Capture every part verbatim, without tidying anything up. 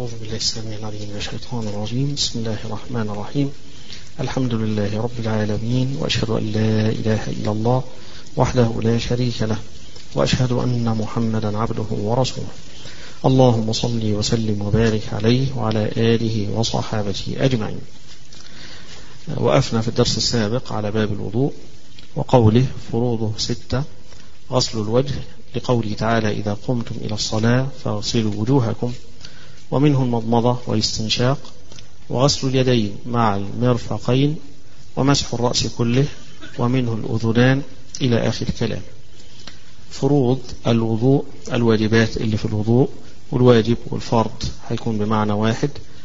أعوذ بالله السميع العليم من الشيطان الرجيم. بسم الله الرحمن الرحيم. الحمد لله رب العالمين، وأشهد أن لا إله إلا الله وحده لا شريك له، وأشهد أن محمدا عبده ورسوله. اللهم صل وسلم وبارك عليه وعلى آله وصحابته أجمعين. وقفنا في الدرس السابق على باب الوضوء وقوله فروضه ستة: غسل الوجه لقوله تعالى: إذا قمتم إلى الصلاة فاغسلوا وجوهكم، ومنه المضمضة والاستنشاق، وغسل اليدين مع المرفقين، ومسح الرأس كله، ومنه الأذنان، إلى آخر الكلام. فروض الوضوء، الواجبات اللي في الوضوء، والواجب والفرض هيكون بمعنى واحد.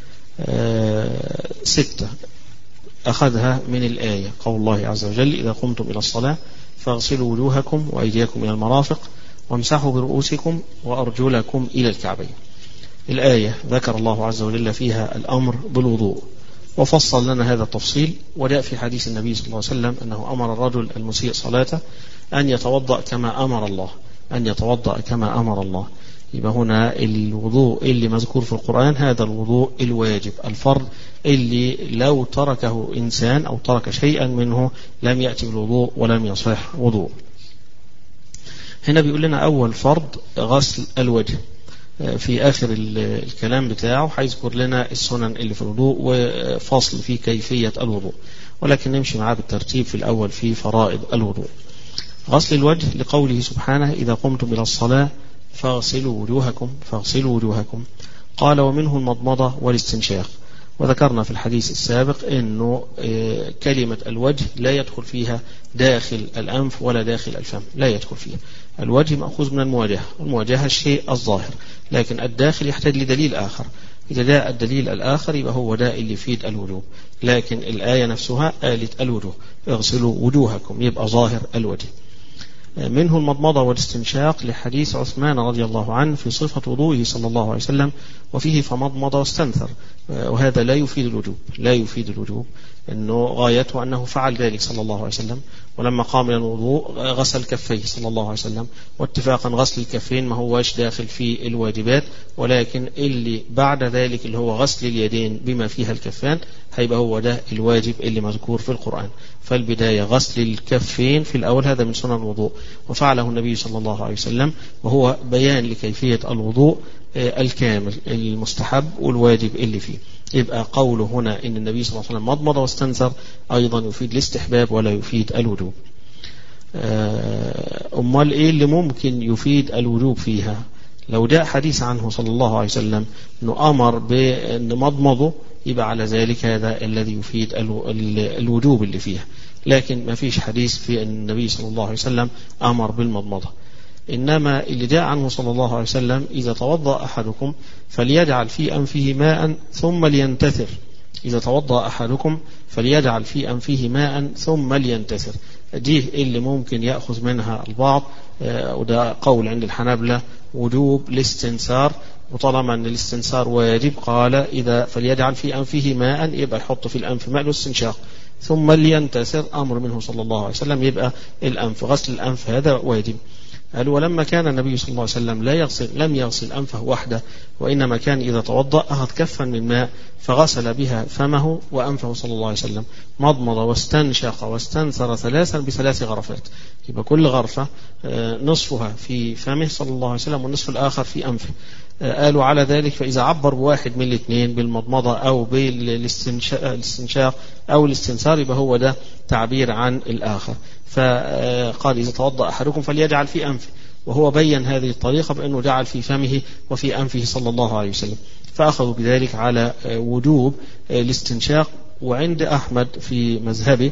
آه ستة أخذها من الآية، قول الله عز وجل: إذا قمتم إلى الصلاة فاغسلوا وجوهكم وأيديكم إلى المرافق وامسحوا برؤوسكم وأرجلكم إلى الكعبين. الآية ذكر الله عز وجل فيها الأمر بالوضوء، وفصل لنا هذا التفصيل، وجاء في حديث النبي صلى الله عليه وسلم أنه أمر الرجل المسيء صلاته أن يتوضأ كما أمر الله، أن يتوضأ كما أمر الله. يبقى هنا الوضوء اللي مذكور في القرآن هذا الوضوء الواجب الفرض، اللي لو تركه إنسان أو ترك شيئا منه لم يأتي بالوضوء ولم يصح وضوء. هنا بيقول لنا أول فرض غسل الوجه. في آخر الكلام بتاعه هيذكر لنا السنن اللي في الوضوء وفصل في كيفية الوضوء، ولكن نمشي معاه بالترتيب. في الأول في فرائض الوضوء. غسل الوجه لقوله سبحانه: إذا قمتم إلى الصلاة فاغسلوا وجوهكم فاغسلوا وجوهكم. قال: ومنه المضمضة والاستنشاق. وذكرنا في الحديث السابق أنه كلمة الوجه لا يدخل فيها داخل الأنف ولا داخل الفم، لا يدخل فيها. الوجه مأخوذ من المواجهة، المواجهة الشيء الظاهر، لكن الداخل يحتاج لدليل آخر. إذا جاء الدليل الآخر يبقى هو ده اللي يفيد الوجوب، لكن الآية نفسها قالت الوجوه، اغسلوا وجوهكم، يبقى ظاهر الوجه. منه المضمضة والاستنشاق لحديث عثمان رضي الله عنه في صفة وضوئه صلى الله عليه وسلم، وفيه فمضمض واستنثر، وهذا لا يفيد الوجوب، لا يفيد الوجوب، أنه غايته أنه فعل ذلك صلى الله عليه وسلم، ولما قام إلى الوضوء غسل كفيه صلى الله عليه وسلم. واتفاقا غسل الكفين ما هوش داخل في الواجبات، ولكن اللي بعد ذلك اللي هو غسل اليدين بما فيها الكفان هيبقى هو ده الواجب اللي مذكور في القرآن. فالبداية غسل الكفين في الأول، هذا من سنن الوضوء، وفعله النبي صلى الله عليه وسلم، وهو بيان لكيفية الوضوء الكامل المستحب والواجب اللي فيه. يبقى قوله هنا إن النبي صلى الله عليه وسلم مضمض واستنثر أيضا يفيد الاستحباب ولا يفيد الوجوب. أمال إيه اللي ممكن يفيد الوجوب فيها؟ لو جاء حديث عنه صلى الله عليه وسلم أنه أمر بأن مضمضه، يبقى على ذلك هذا الذي يفيد الوجوب اللي فيها، لكن ما فيش حديث في أن النبي صلى الله عليه وسلم أمر بالمضمضة. إنما اللي جاء عنه صلى الله عليه وسلم: إذا توضأ أحدكم فليجعل في أنفه ماء ثم لينتثر. إذا توضأ أحدكم فليجعل في أنفه ماء ثم لينتثر. دي اللي ممكن يأخذ منها البعض، وده قول عند الحنابلة وجوب الاستنثار، وطالما أن الاستنثار واجب قال إذا فليجعل في أنفه ماء، يبقى يحط في الأنف ماء الاستنشاق، ثم لينتثر أمر منه صلى الله عليه وسلم، يبقى الأنف غسل الأنف هذا واجب. قال: ولما كان النبي صلى الله عليه وسلم لا يغسل لم يغسل أنفه وحده، وإنما كان إذا توضأ أخذ كفا من ماء فغسل بها فمه وأنفه صلى الله عليه وسلم، مضمض واستنشق واستنثر ثلاثا بثلاث غرفات. يبقى كل غرفة نصفها في فمه صلى الله عليه وسلم والنصف الآخر في أنفه. قالوا على ذلك فإذا عبر بواحد من الاثنين بالمضمضة أو بالاستنشاق أو الاستنثار يبقى هو ده تعبير عن الآخر. فقال: إذا توضأ أحدكم فليجعل في أنفه، وهو بين هذه الطريقة بأنه جعل في فمه وفي أنفه صلى الله عليه وسلم، فأخذوا بذلك على وجوب الاستنشاق. وعند أحمد في مذهبه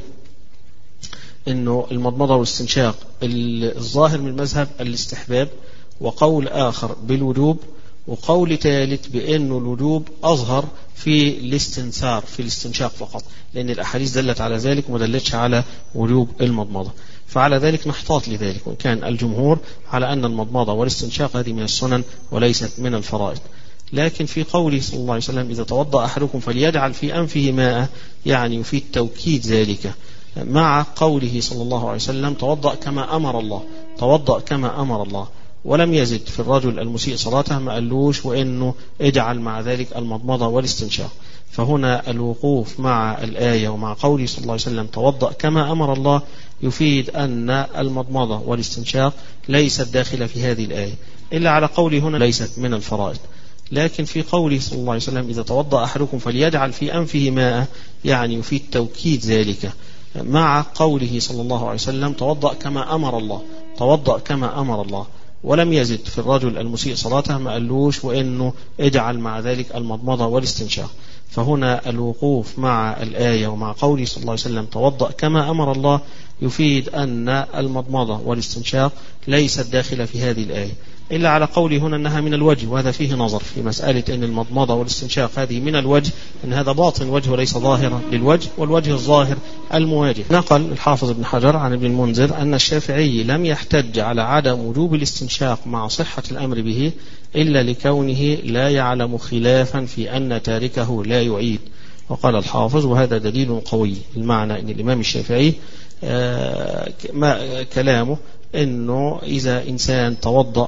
أنه المضمضة والاستنشاق الظاهر من المذهب الاستحباب، وقول آخر بالوجوب، وقول ثالث بأنه الوجوب أظهر في الاستنثار في الاستنشاق فقط، لأن الأحاديث دلت على ذلك وما دلتش على وجوب المضمضة. فعلى ذلك نحتاط لذلك، وإن كان الجمهور على أن المضمضة والاستنشاق هذه من السنن وليست من الفرائض. لكن في قوله صلى الله عليه وسلم: إذا توضأ أحدكم فليجعل في أنفه ماء، يعني يفيد توكيد ذلك، مع قوله صلى الله عليه وسلم: توضأ كما أمر الله، توضأ كما أمر الله. ولم يزد في الرجل المسيء صلاته، ما قالوش وإنه اجعل مع ذلك المضمضة والاستنشاق. فهنا الوقوف مع الآية ومع قوله صلى الله عليه وسلم توضأ كما أمر الله يفيد أن المضمضة والاستنشاق ليست داخلة في هذه الآية، إلا على قوله هنا ليست من الفرائض. لكن في قوله صلى الله عليه وسلم إذا توضأ أحدكم فليجعل في أنفه ماء، يعني يفيد توكيد ذلك، مع قوله صلى الله عليه وسلم توضأ كما أمر الله، توضأ كما أمر الله، ولم يزد في الرجل المسيء صلاته، ما قالوش وإنه اجعل مع ذلك المضمضة والاستنشاق. فهنا الوقوف مع الآية ومع قوله صلى الله عليه وسلم توضأ كما أمر الله يفيد أن المضمضة والاستنشاق ليست داخلة في هذه الآية، إلا على قوله هنا أنها من الوجه، وهذا فيه نظر في مسألة أن المضمضة والاستنشاق هذه من الوجه، أن هذا باطن وجه وليس ظاهرا للوجه، والوجه الظاهر المواجه. نقل الحافظ ابن حجر عن ابن المنذر أن الشافعي لم يحتج على عدم وجوب الاستنشاق مع صحة الأمر به إلا لكونه لا يعلم خلافا في أن تاركه لا يعيد. وقال الحافظ وهذا دليل قوي، المعنى أن الإمام الشافعي آه ما كلامه أنه إذا إنسان توضأ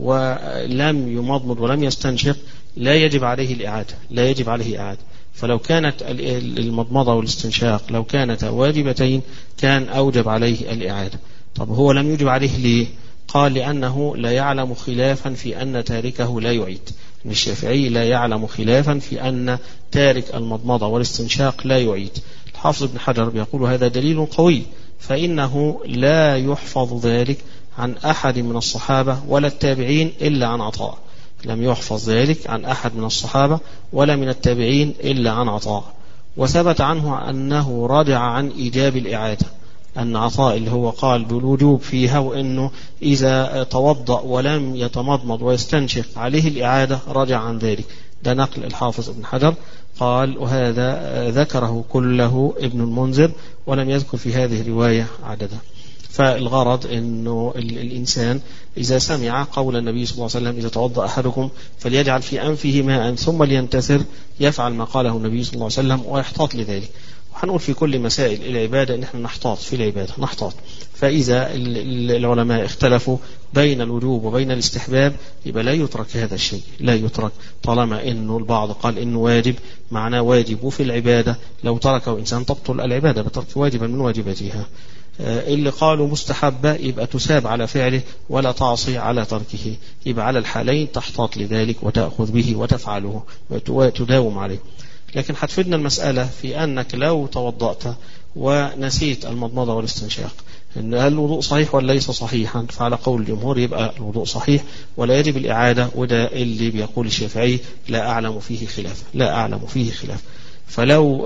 ولم يمضمض ولم يستنشق لا يجب عليه الإعادة، لا يجب عليه إعادة. فلو كانت المضمضة والاستنشاق لو كانتا واجبتين كان أوجب عليه الإعادة. طب هو لم يجب عليه ليه؟ قال لأنه لا يعلم خلافا في أن تاركه لا يعيد. الشافعي لا يعلم خلافا في أن تارك المضمضة والاستنشاق لا يعيد. الحافظ ابن حجر بيقول هذا دليل قوي، فإنه لا يحفظ ذلك عن أحد من الصحابة ولا التابعين إلا عن عطاء. لم يحفظ ذلك عن أحد من الصحابة ولا من التابعين إلا عن عطاء. وثبت عنه أنه رجع عن إيجاب الإعادة، أن عطاء اللي هو قال بالوجوب فيها، وأنه إذا توضأ ولم يتمضمض ويستنشق عليه الإعادة رجع عن ذلك. ده نقل الحافظ ابن حجر قال، وهذا ذكره كله ابن المنذر ولم يذكر في هذه الرواية عددا. فالغرض أنه الإنسان إذا سمع قول النبي صلى الله عليه وسلم إذا توضأ أحدكم فليجعل في أنفه ماء ثم لينتثر، يفعل ما قاله النبي صلى الله عليه وسلم ويحتاط لذلك. وحنقول في كل مسائل العبادة إن احنا نحتاط في العبادة، نحتاط. فإذا العلماء اختلفوا بين الوجوب وبين الاستحباب يبقى لا يترك هذا الشيء، لا يترك، طالما إنه البعض قال إنه واجب معناه واجب في العبادة، لو تركه إنسان تبطل العبادة بترك واجبا من واجباتها. اللي قالوا مستحبة يبقى تساب على فعله ولا تعصي على تركه، يبقى على الحالين تحتاط لذلك وتأخذ به وتفعله وتداوم عليه. لكن حتفيدنا المسألة في أنك لو توضأت ونسيت المضمضة والاستنشاق إن هل الوضوء صحيح ولا ليس صحيحا؟ فعلى قول الجمهور يبقى الوضوء صحيح ولا يجب الإعادة، وده اللي بيقول الشافعي لا أعلم فيه خلاف، لا أعلم فيه خلاف. فلو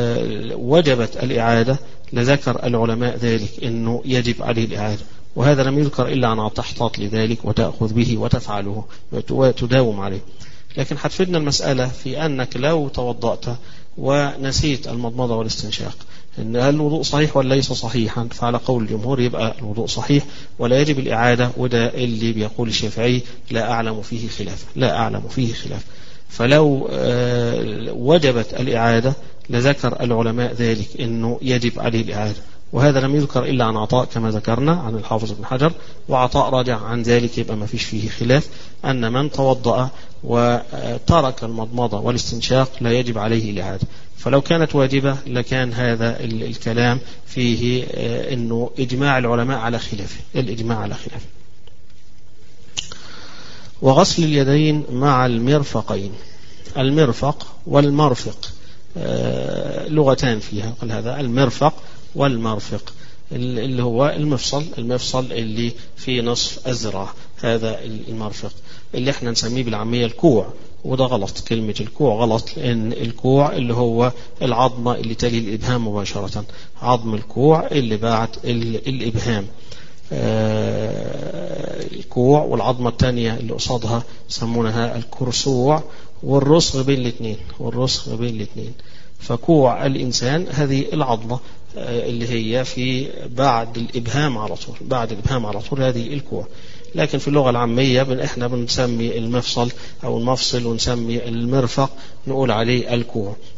وجبت الإعادة لذكر العلماء ذلك إنه يجب عليه الإعادة، وهذا لم يذكر إلا عن تحتاط لذلك وتأخذ به وتفعله وتداوم عليه. لكن حتفيدنا المسألة في أنك لو توضأت ونسيت المضمضة والاستنشاق إن هل الوضوء صحيح ولا ليس صحيحا؟ فعلى قول الجمهور يبقى الوضوء صحيح ولا يجب الإعادة، وده اللي بيقول الشافعي لا أعلم فيه خلاف، لا أعلم فيه خلاف. فلو وجبت الإعادة لذكر العلماء ذلك إنه يجب عليه الإعادة، وهذا لم يذكر إلا عن عطاء كما ذكرنا عن الحافظ ابن حجر، وعطاء راجع عن ذلك، يبقى ما فيش فيه خلاف أن من توضأ وترك المضمضة والاستنشاق لا يجب عليه الإعادة. فلو كانت واجبة لكان هذا الكلام فيه إنه إجماع العلماء على خلافه، الإجماع على خلافه. وغسل اليدين مع المرفقين، المرفق والمرفق لغتان فيها، قال هذا المرفق والمرفق اللي هو المفصل، المفصل اللي في نصف الذراع، هذا المرفق اللي احنا نسميه بالعامية الكوع، وده غلط، كلمة الكوع غلط، لأن الكوع اللي هو العظمة اللي تلي الإبهام مباشرة، عظم الكوع اللي بعد الإبهام، الكوع، والعظمة الثانية اللي قصادها يسمونها الكرسوع، والرسغ بين الاثنين، والرسغ بين الاثنين. فكوع الإنسان هذه العظمة اللي هي في بعد الإبهام على طول، بعد الإبهام على طول هذه الكوع. لكن في اللغة العامية احنا بنسمي المفصل أو المفصل ونسمي المرفق نقول عليه الكوع.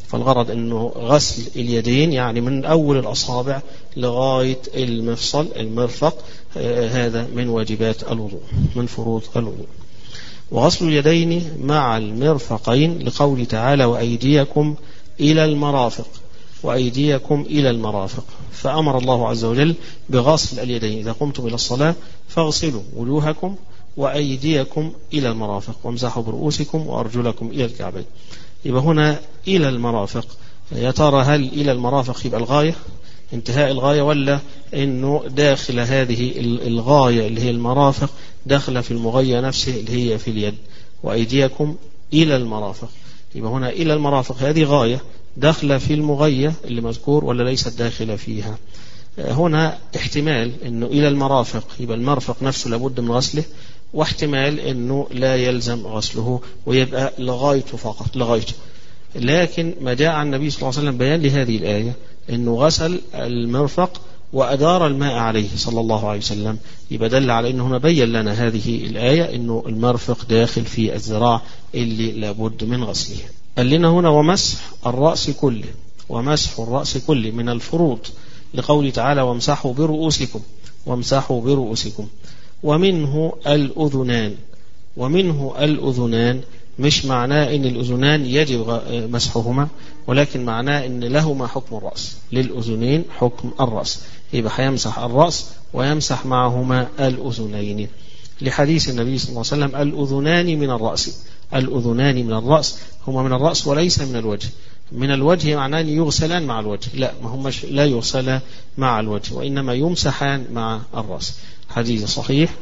فالغرض أنه غسل اليدين يعني من أول الأصابع لغاية المفصل المرفق، هذا من واجبات الوضوء من فروض الوضوء. وغسل اليدين مع المرفقين لقول تعالى وأيديكم إلى المرافق، وأيديكم إلى المرافق، فأمر الله عز وجل بغسل اليدين إذا قمتم إلى الصلاة فاغسلوا وجوهكم وأيديكم إلى المرافق وامسحوا برؤوسكم وأرجلكم إلى الكعبين. يبقى هنا إلى المرافق، يا ترى هل إلى المرافق يبقى الغاية انتهاء الغاية، ولا إنه داخل هذه الغاية اللي هي المرافق داخل في المغية نفسه اللي هي في اليد وأيديكم إلى المرافق؟ يبقى هنا إلى المرافق هذه غاية داخلة في المغية اللي مذكور ولا ليست داخلة فيها؟ هنا احتمال إنه إلى المرافق يبقى المرفق نفسه لابد من غسله، واحتمال إنه لا يلزم غسله ويبقى لغايته فقط لغايته. لكن ما جاء عن النبي صلى الله عليه وسلم بيان لهذه الآية إنه غسل المرفق وأدار الماء عليه صلى الله عليه وسلم، يبقى دل على إنه هنا بين لنا هذه الآية إنه المرفق داخل في الذراع اللي لابد من غسله. قال لنا هنا ومسح الرأس كله، ومسح الرأس كله من الفروض لقول تعالى وامسحوا برؤوسكم وامسحوا برؤوسكم. ومنه الأذنان، ومنه الأذنان مش معناه ان الأذنان يجب مسحهما، ولكن معناه ان لهما حكم الرأس، للأذنين حكم الرأس، يبقى هيمسح الرأس ويمسح معهما الأذنين لحديث النبي صلى الله عليه وسلم الأذنان من الرأس، الأذنان من الرأس هما من الرأس وليس من الوجه. من الوجه معناه أن يغسلان مع الوجه، لا ما هم لا يغسلا مع الوجه وإنما يمسحان مع الرأس. حديث صحيح.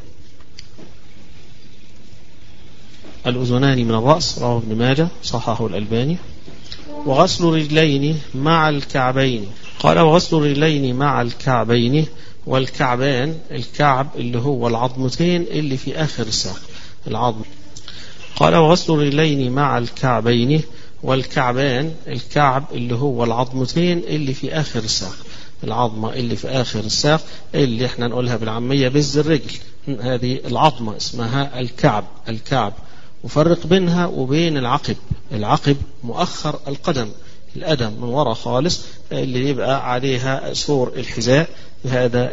الأذنان من الرأس رواه ابن ماجه صححه الألباني. وغسل رجلين مع الكعبين، قال وغسل رجلين مع الكعبين، والكعبان الكعب اللي هو العظمتين اللي في آخر الساق العظم. قال وغسل رجلين مع الكعبين، والكعبان الكعب اللي هو العظمتين اللي في آخر الساق العظمة اللي في آخر الساق اللي احنا نقولها بالعامية بز الرجل، هذه العظمة اسمها الكعب. الكعب وفرق بينها وبين العقب، العقب مؤخر القدم، القدم من وراء خالص اللي يبقى عليها سور الحذاء، هذا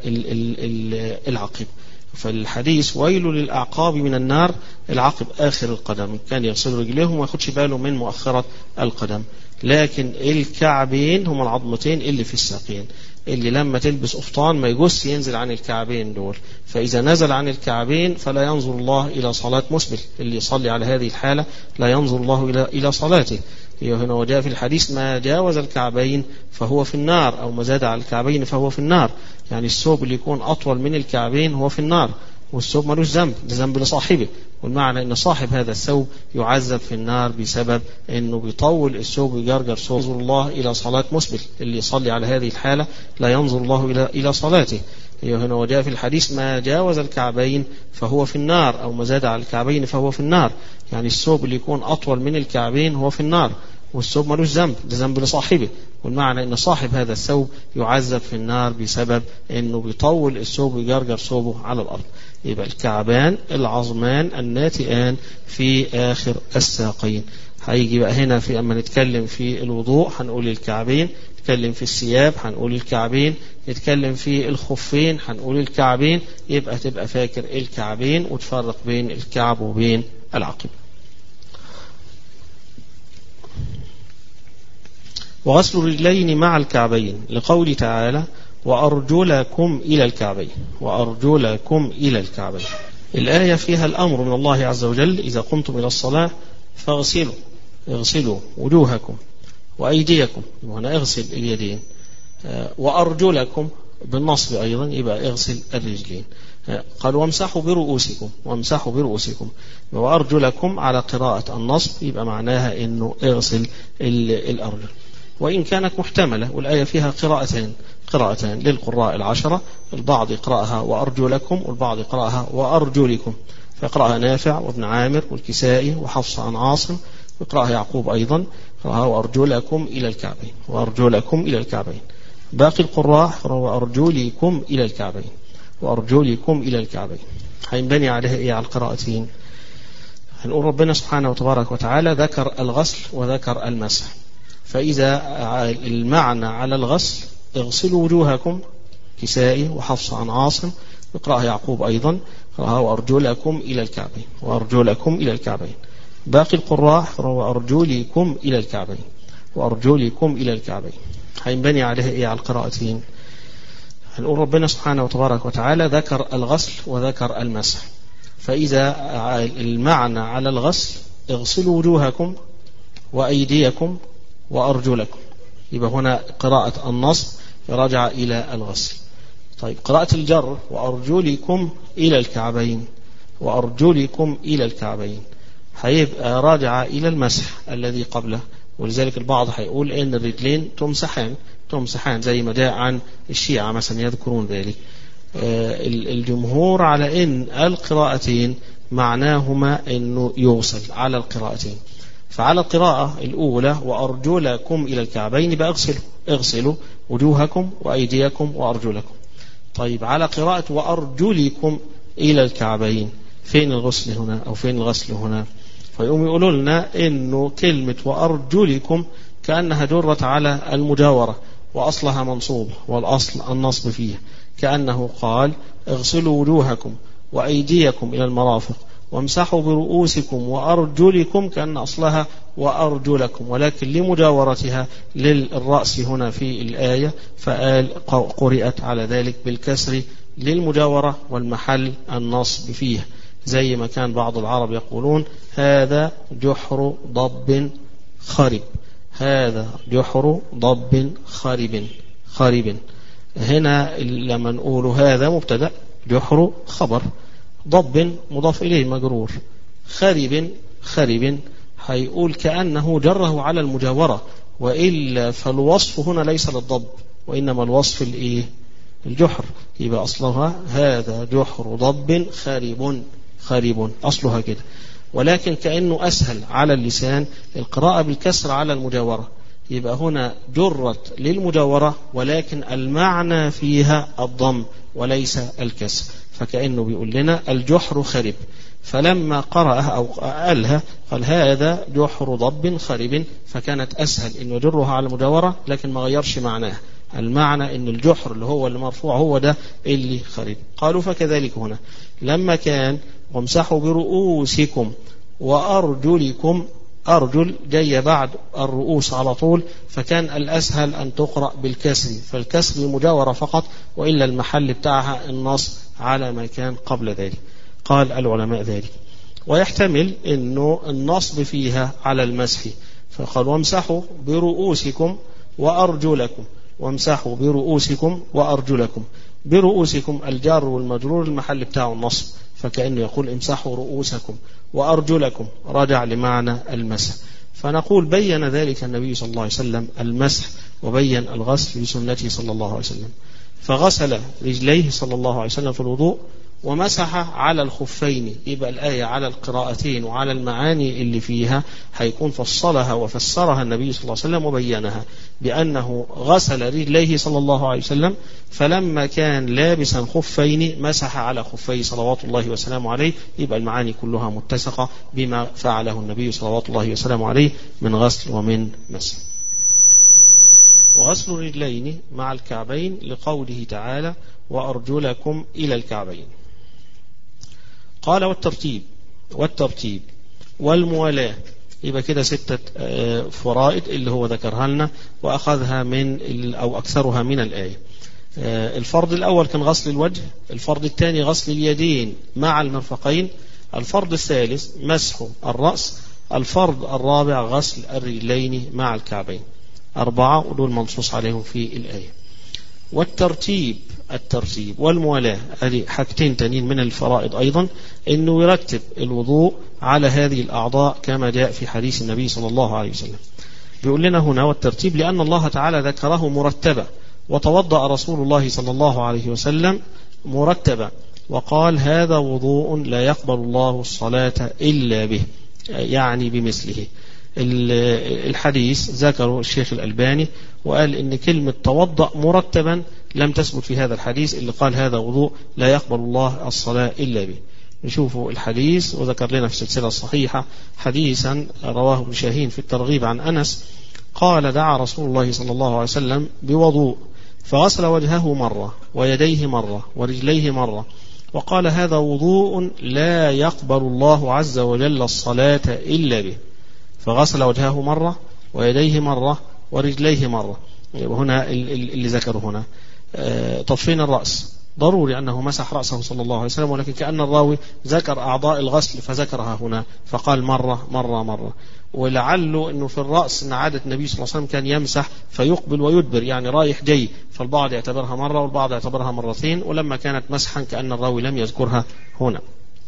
العقب. فالحديث ويل للأعقاب من النار، العقب آخر القدم، كان يغسل رجليهم وما ياخدش باله من مؤخرة القدم. لكن الكعبين هم العظمتين اللي في الساقين اللي لما تلبس قفطان ما يجوز ينزل عن الكعبين دول، فإذا نزل عن الكعبين فلا ينظر الله إلى صلاة مسبل، اللي يصلي على هذه الحالة لا ينظر الله إلى إلى صلاته. هنا وجاء في الحديث ما جاوز الكعبين فهو في النار، أو ما زاد على الكعبين فهو في النار، يعني الثوب اللي يكون أطول من الكعبين هو في النار، والثوب ملوش ذنب، ده ذنب لصاحبه، والمعنى ان صاحب هذا الثوب يعذب في النار بسبب انه بيطول الثوب ويجرجر ثوب. ينظر الله الى صلاة مسبل، اللي يصلي على هذه الحالة لا ينظر الله الى الى صلاته. هنا وجاء في الحديث ما جاوز الكعبين فهو في النار، او ما زاد على الكعبين فهو في النار، يعني الثوب اللي يكون اطول من الكعبين هو في النار، والثوب ملوش ذنب، ده ذنب لصاحبه، والمعنى ان صاحب هذا الثوب يعذب في النار بسبب انه بيطول الثوب ويجرجر ثوبه على الارض. يبقى الكعبان العظمان الناتئان في آخر الساقين. هيجي بقى هنا في أما نتكلم في الوضوء هنقول الكعبين، نتكلم في الثياب هنقول الكعبين، نتكلم في الخفين هنقول الكعبين، يبقى تبقى فاكر الكعبين وتفرق بين الكعب وبين العقب. وغسل الرجلين مع الكعبين لقول تعالى وأرجلكم إلى الكعبين، وأرجلكم إلى الكعبين. الآية فيها الأمر من الله عز وجل إذا قمتم إلى الصلاة فاغسلوا، اغسلوا وجوهكم وأيديكم، هنا اغسل اليدين، وأرجلكم بالنصب أيضا يبقى اغسل الرجلين. قال وامسحوا برؤوسكم، وامسحوا برؤوسكم، وأرجلكم على قراءة النصب يبقى معناها إنه اغسل الأرجل، وإن كانت محتملة، والآية فيها قراءتين قراءتان للقراء العشرة، البعض يقرأها وأرجلكم والبعض يقرأها وأرجلكم، فيقرأها نافع وابن عامر والكسائي وحفص عن عاصم، ويقرأها يعقوب أيضا يقرأها وأرجلكم إلى الكعبين، وأرجلكم إلى الكعبين. باقي القراء وأرجلكم إلى الكعبين، وأرجلكم إلى الكعبين. هينبني عليها إيه على القراءتين؟ هنقول ربنا سبحانه وتبارك وتعالى ذكر الغسل وذكر المسح، فإذا المعنى على الغسل اغسلوا وجوهكم، كسائي وحفص عن عاصم، اقرأها يعقوب أيضا، اقرأها وأرجلكم إلى الكعبين، وأرجلكم إلى الكعبين. باقي القراء وأرجلكم إلى الكعبين، وأرجلكم إلى الكعبين. هينبني عليه إيه على القراءتين؟ هنقول ربنا سبحانه وتبارك وتعالى ذكر الغسل وذكر المسح، فإذا المعنى على الغسل اغسلوا وجوهكم وأيديكم وأرجلكم، يبقى هنا قراءة النصب راجع إلى الغسل. طيب قراءة الجر وأرجلكم إلى الكعبين، وأرجلكم إلى الكعبين، هيبقى راجع إلى المسح الذي قبله. ولذلك البعض هيقول إن الرجلين تمسحان تمسحان زي ما جاء عن الشيعة مثلا يذكرون ذلك. الجمهور على إن القراءتين معناهما إنه يغسل على القراءتين. فعلى القراءة الأولى وأرجلكم إلى الكعبين يبقى اغسلوا اغسلوا وجوهكم وأيديكم وأرجلكم. طيب على قراءة وأرجلكم إلى الكعبين فين الغسل هنا أو فين الغسل هنا؟ فيقوم يقولوا لنا إنه كلمة وأرجلكم كأنها جرت على المجاورة وأصلها منصوب، والأصل النصب فيه، كأنه قال اغسلوا وجوهكم وأيديكم إلى المرافق وامسحوا برؤوسكم وأرجلكم، كأن أصلها وأرجلكم، ولكن لمجاورتها للرأس هنا في الآية فقال قرئت على ذلك بالكسر للمجاورة والمحل النصب فيه، زي ما كان بعض العرب يقولون هذا جحر ضب خرب، هذا جحر ضب خرب خرب. هنا لما نقول هذا مبتدأ، جحر خبر، ضب مضاف إليه مجرور، خرب خرب هيقول كأنه جره على المجاورة، وإلا فالوصف هنا ليس للضب وإنما الوصف الإيه؟ الجحر. يبقى أصلها هذا جحر ضب خرب خرب، أصلها كده، ولكن كأنه أسهل على اللسان القراءة بالكسر على المجاورة، يبقى هنا جرت للمجاورة ولكن المعنى فيها الضم وليس الكسر، فكأنه بيقول لنا الجحر خرب. فلما قرأها أو قالها قال هذا جحر ضب خرب، فكانت أسهل إنه يجرها على المجاورة لكن ما غيرش معناها، المعنى إن الجحر اللي هو اللي مرفوع هو ده اللي خرب. قالوا فكذلك هنا لما كان وامسحوا برؤوسكم وأرجلكم، أرجل جاية بعد الرؤوس على طول، فكان الأسهل أن تقرأ بالكسر، فالكسر المجاورة فقط، وإلا المحل بتاعها النصب على ما كان قبل ذلك. قال العلماء ذلك، ويحتمل أنه النصب فيها على المسح، فقال وامسحوا برؤوسكم وأرجلكم، وامسحوا برؤوسكم وأرجلكم، برؤوسكم الجار والمجرور المحل بتاعه النصب، فكأنه يقول امسحوا رؤوسكم وأرجلكم، راجع لمعنى المسح. فنقول بين ذلك النبي صلى الله عليه وسلم المسح وبين الغسل بسنته صلى الله عليه وسلم، فغسل رجليه صلى الله عليه وسلم في الوضوء ومسح على الخفين. يبقى الآية على القراءتين وعلى المعاني اللي فيها هيكون فصلها وفسرها النبي صلى الله عليه وسلم وبينها بأنه غسل رجليه صلى الله عليه وسلم، فلما كان لابسا خفين مسح على خفيه صلوات الله وسلامه عليه. يبقى المعاني كلها متسقة بما فعله النبي صلوات الله وسلامه عليه من غسل ومن مسح. وغسل الرجلين مع الكعبين لقوله تعالى وأرجلكم إلى الكعبين. قال والترتيب والترتيب والموالاة، يبقى كده ستة فرائض اللي هو ذكرها لنا وأخذها من أو أكثرها من الآية. الفرض الأول كان غسل الوجه، الفرض الثاني غسل اليدين مع المرفقين، الفرض الثالث مسح الرأس، الفرض الرابع غسل الرجلين مع الكعبين. أربعة ودول منصوص عليهم في الآية. والترتيب الترتيب والموالاة، هذه حاجتين تانيين من الفرائض أيضا، أنه يرتب الوضوء على هذه الأعضاء كما جاء في حديث النبي صلى الله عليه وسلم. بيقول لنا هنا والترتيب لأن الله تعالى ذكره مرتبا، وتوضأ رسول الله صلى الله عليه وسلم مرتبا وقال هذا وضوء لا يقبل الله الصلاة إلا به، يعني بمثله. الحديث ذكره الشيخ الألباني وقال إن كلمة توضأ مرتبا لم تثبت في هذا الحديث اللي قال هذا وضوء لا يقبل الله الصلاة إلا به. نشوفوا الحديث، وذكر لنا في السلسلة الصحيحة حديثا رواه ابن شاهين في الترغيب عن أنس قال دعا رسول الله صلى الله عليه وسلم بوضوء فغسل وجهه مرة ويديه مرة ورجليه مرة وقال هذا وضوء لا يقبل الله عز وجل الصلاة إلا به. فغسل وجهه مرة ويديه مرة ورجليه مرة. هنا اللي ذكره هنا تطفين الرأس ضروري أنه مسح رأسه صلى الله عليه وسلم، ولكن كأن الراوي ذكر أعضاء الغسل فذكرها هنا فقال مرة مرة مرة. ولعله أنه في الرأس أن عادة النبي صلى الله عليه وسلم كان يمسح فيقبل ويدبر، يعني رايح جاي، فالبعض يعتبرها مرة والبعض يعتبرها مرتين، ولما كانت مسحا كأن الراوي لم يذكرها هنا.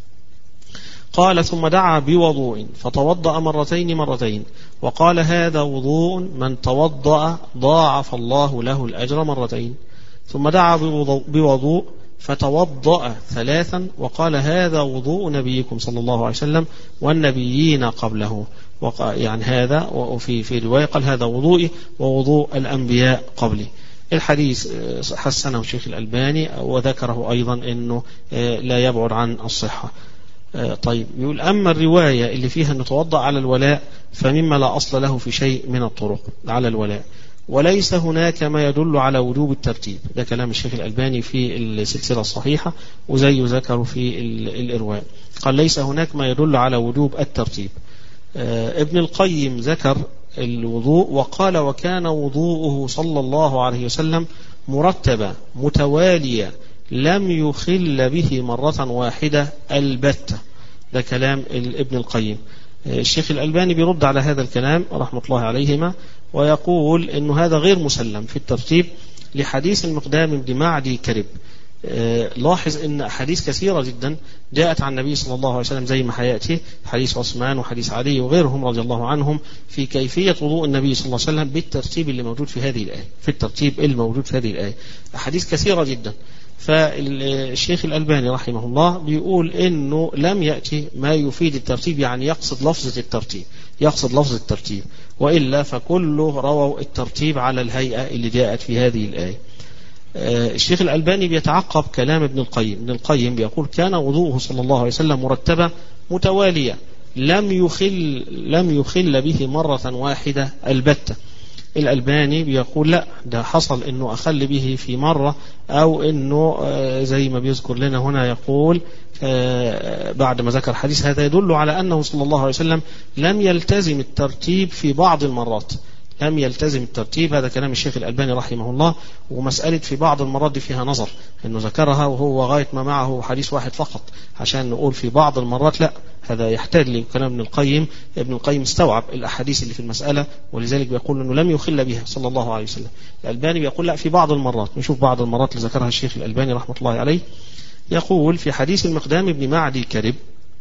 قال ثم دعا بوضوء فتوضأ مرتين مرتين وقال هذا وضوء من توضأ ضاعف الله له الأجر مرتين. ثم دعا بوضوء فتوضأ ثلاثا وقال هذا وضوء نبيكم صلى الله عليه وسلم والنبيين قبله، يعني هذا وفي في رواية قال هذا وضوئي ووضوء الأنبياء قبلي. الحديث حسنه الشيخ الألباني وذكره أيضا أنه لا يبعد عن الصحة. طيب، يقول أما الرواية اللي فيها أن توضأ على الولاء فمما لا أصل له في شيء من الطرق على الولاء، وليس هناك ما يدل على وجوب الترتيب. ده كلام الشيخ الألباني في السلسلة الصحيحة وزي ذكره في الإرواء، قال ليس هناك ما يدل على وجوب الترتيب. ابن القيم ذكر الوضوء وقال وكان وضوءه صلى الله عليه وسلم مرتبا متواليا لم يخل به مرة واحدة البتة. ده كلام ابن القيم. الشيخ الألباني بيرد على هذا الكلام رحمة الله عليهما ويقول إنه هذا غير مسلم في الترتيب لحديث المقدام بن معدي كرب. لاحظ ان احاديث كثيرة جدا جاءت عن النبي صلى الله عليه وسلم زي ما حياتي حديث عثمان وحديث علي وغيرهم رضي الله عنهم في كيفية وضوء النبي صلى الله عليه وسلم بالترتيب اللي موجود في هذه الآية، في الترتيب الموجود في هذه الآية أحاديث كثيرة جدا. فالشيخ الألباني رحمه الله بيقول إنه لم يأتي ما يفيد الترتيب، يعني يقصد لفظة الترتيب، يقصد لفظة الترتيب، وإلا فكله رووا الترتيب على الهيئة اللي جاءت في هذه الآية. الشيخ الألباني بيتعقب كلام ابن القيم. ابن القيم بيقول كان وضوءه صلى الله عليه وسلم مرتبة متوالية لم يخل لم يخل به مرة واحدة البتة. الألباني بيقول لا، ده حصل انه اخل به في مرة، او انه زي ما بيذكر لنا هنا يقول بعد ما ذكر حديث هذا يدل على انه صلى الله عليه وسلم لم يلتزم الترتيب في بعض المرات، لم يلتزم الترتيب. هذا كلام الشيخ الألباني رحمه الله. ومسألة في بعض المرات دي فيها نظر، انه ذكرها وهو غاية ما معه حديث واحد فقط عشان نقول في بعض المرات، لا، هذا يحتاج لكلام ابن القيم. ابن القيم استوعب الأحاديث اللي في المسألة ولذلك بيقول انه لم يخل بها صلى الله عليه وسلم. الألباني بيقول لا، في بعض المرات. نشوف بعض المرات اللي ذكرها الشيخ الألباني رحمة الله عليه. يقول في حديث المقدام بن معدي كرب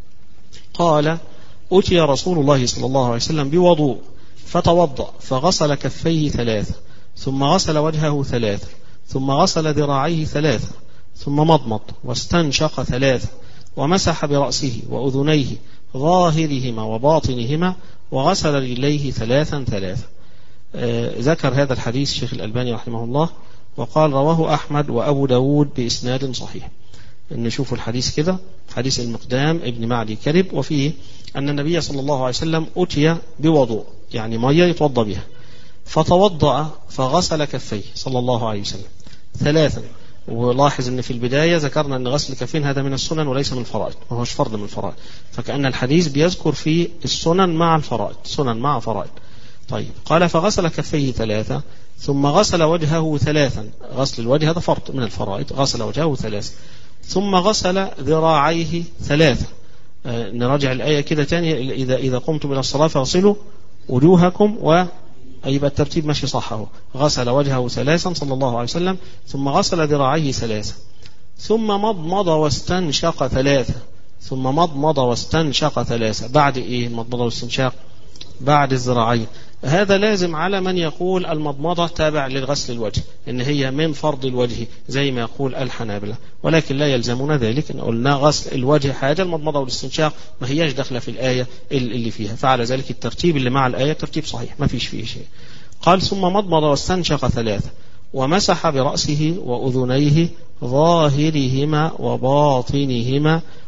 قال أتي رسول الله صلى الله عليه وسلم بوضوء فتوضأ فغسل كفيه ثلاثة ثم غسل وجهه ثلاثة ثم غسل ذراعيه ثلاثة ثم مضمض واستنشق ثلاثة ومسح برأسه وأذنيه ظاهرهما وباطنهما وغسل رجليه ثلاثا ثلاثا. آه ذكر هذا الحديث الشيخ الألباني رحمه الله وقال رواه أحمد وأبو داود بإسناد صحيح. نشوف الحديث كده، حديث المقدام ابن معدي كرب، وفيه أن النبي صلى الله عليه وسلم أتي بوضوء، يعني مية يتوضأ بها، فتوضأ فغسل كفيه صلى الله عليه وسلم ثلاثا. ولاحظ أن في البداية ذكرنا أن غسل الكفين هذا من السنن وليس من الفرائض، ما هوش فرض من الفرائض، فكأن الحديث بيذكر في السنن مع الفرائض، سنن مع فرائض. طيب، قال فغسل كفيه ثلاثة ثم غسل وجهه ثلاثا، غسل الوجه هذا فرض من الفرائض، غسل وجهه ثلاثا ثم غسل ذراعيه ثلاثة. آه نراجع الآية كده تاني، إذا إذا قمتم إلى الصلاة فاغسلوا وجوهكم، ويبقى الترتيب ماشي صحه. غسل وجهه ثلاثا صلى الله عليه وسلم ثم غسل ذراعيه ثلاثة ثم مضمض واستنشق ثلاثة ثم مضمض واستنشق ثلاثة. بعد إيه المضمضة والاستنشاق؟ بعد الذراعين. هذا لازم على من يقول المضمضة تابع للغسل الوجه، إن هي من فرض الوجه زي ما يقول الحنابلة، ولكن لا يلزمنا ذلك. إن قلنا غسل الوجه حاجة، المضمضة والاستنشاق ما هياش داخلة في الآية اللي فيها، فعلى ذلك الترتيب اللي مع الآية ترتيب صحيح ما فيش فيه شيء. قال ثم مضمض واستنشق ثلاثة ومسح برأسه وأذنيه ظاهرهما وباطنهما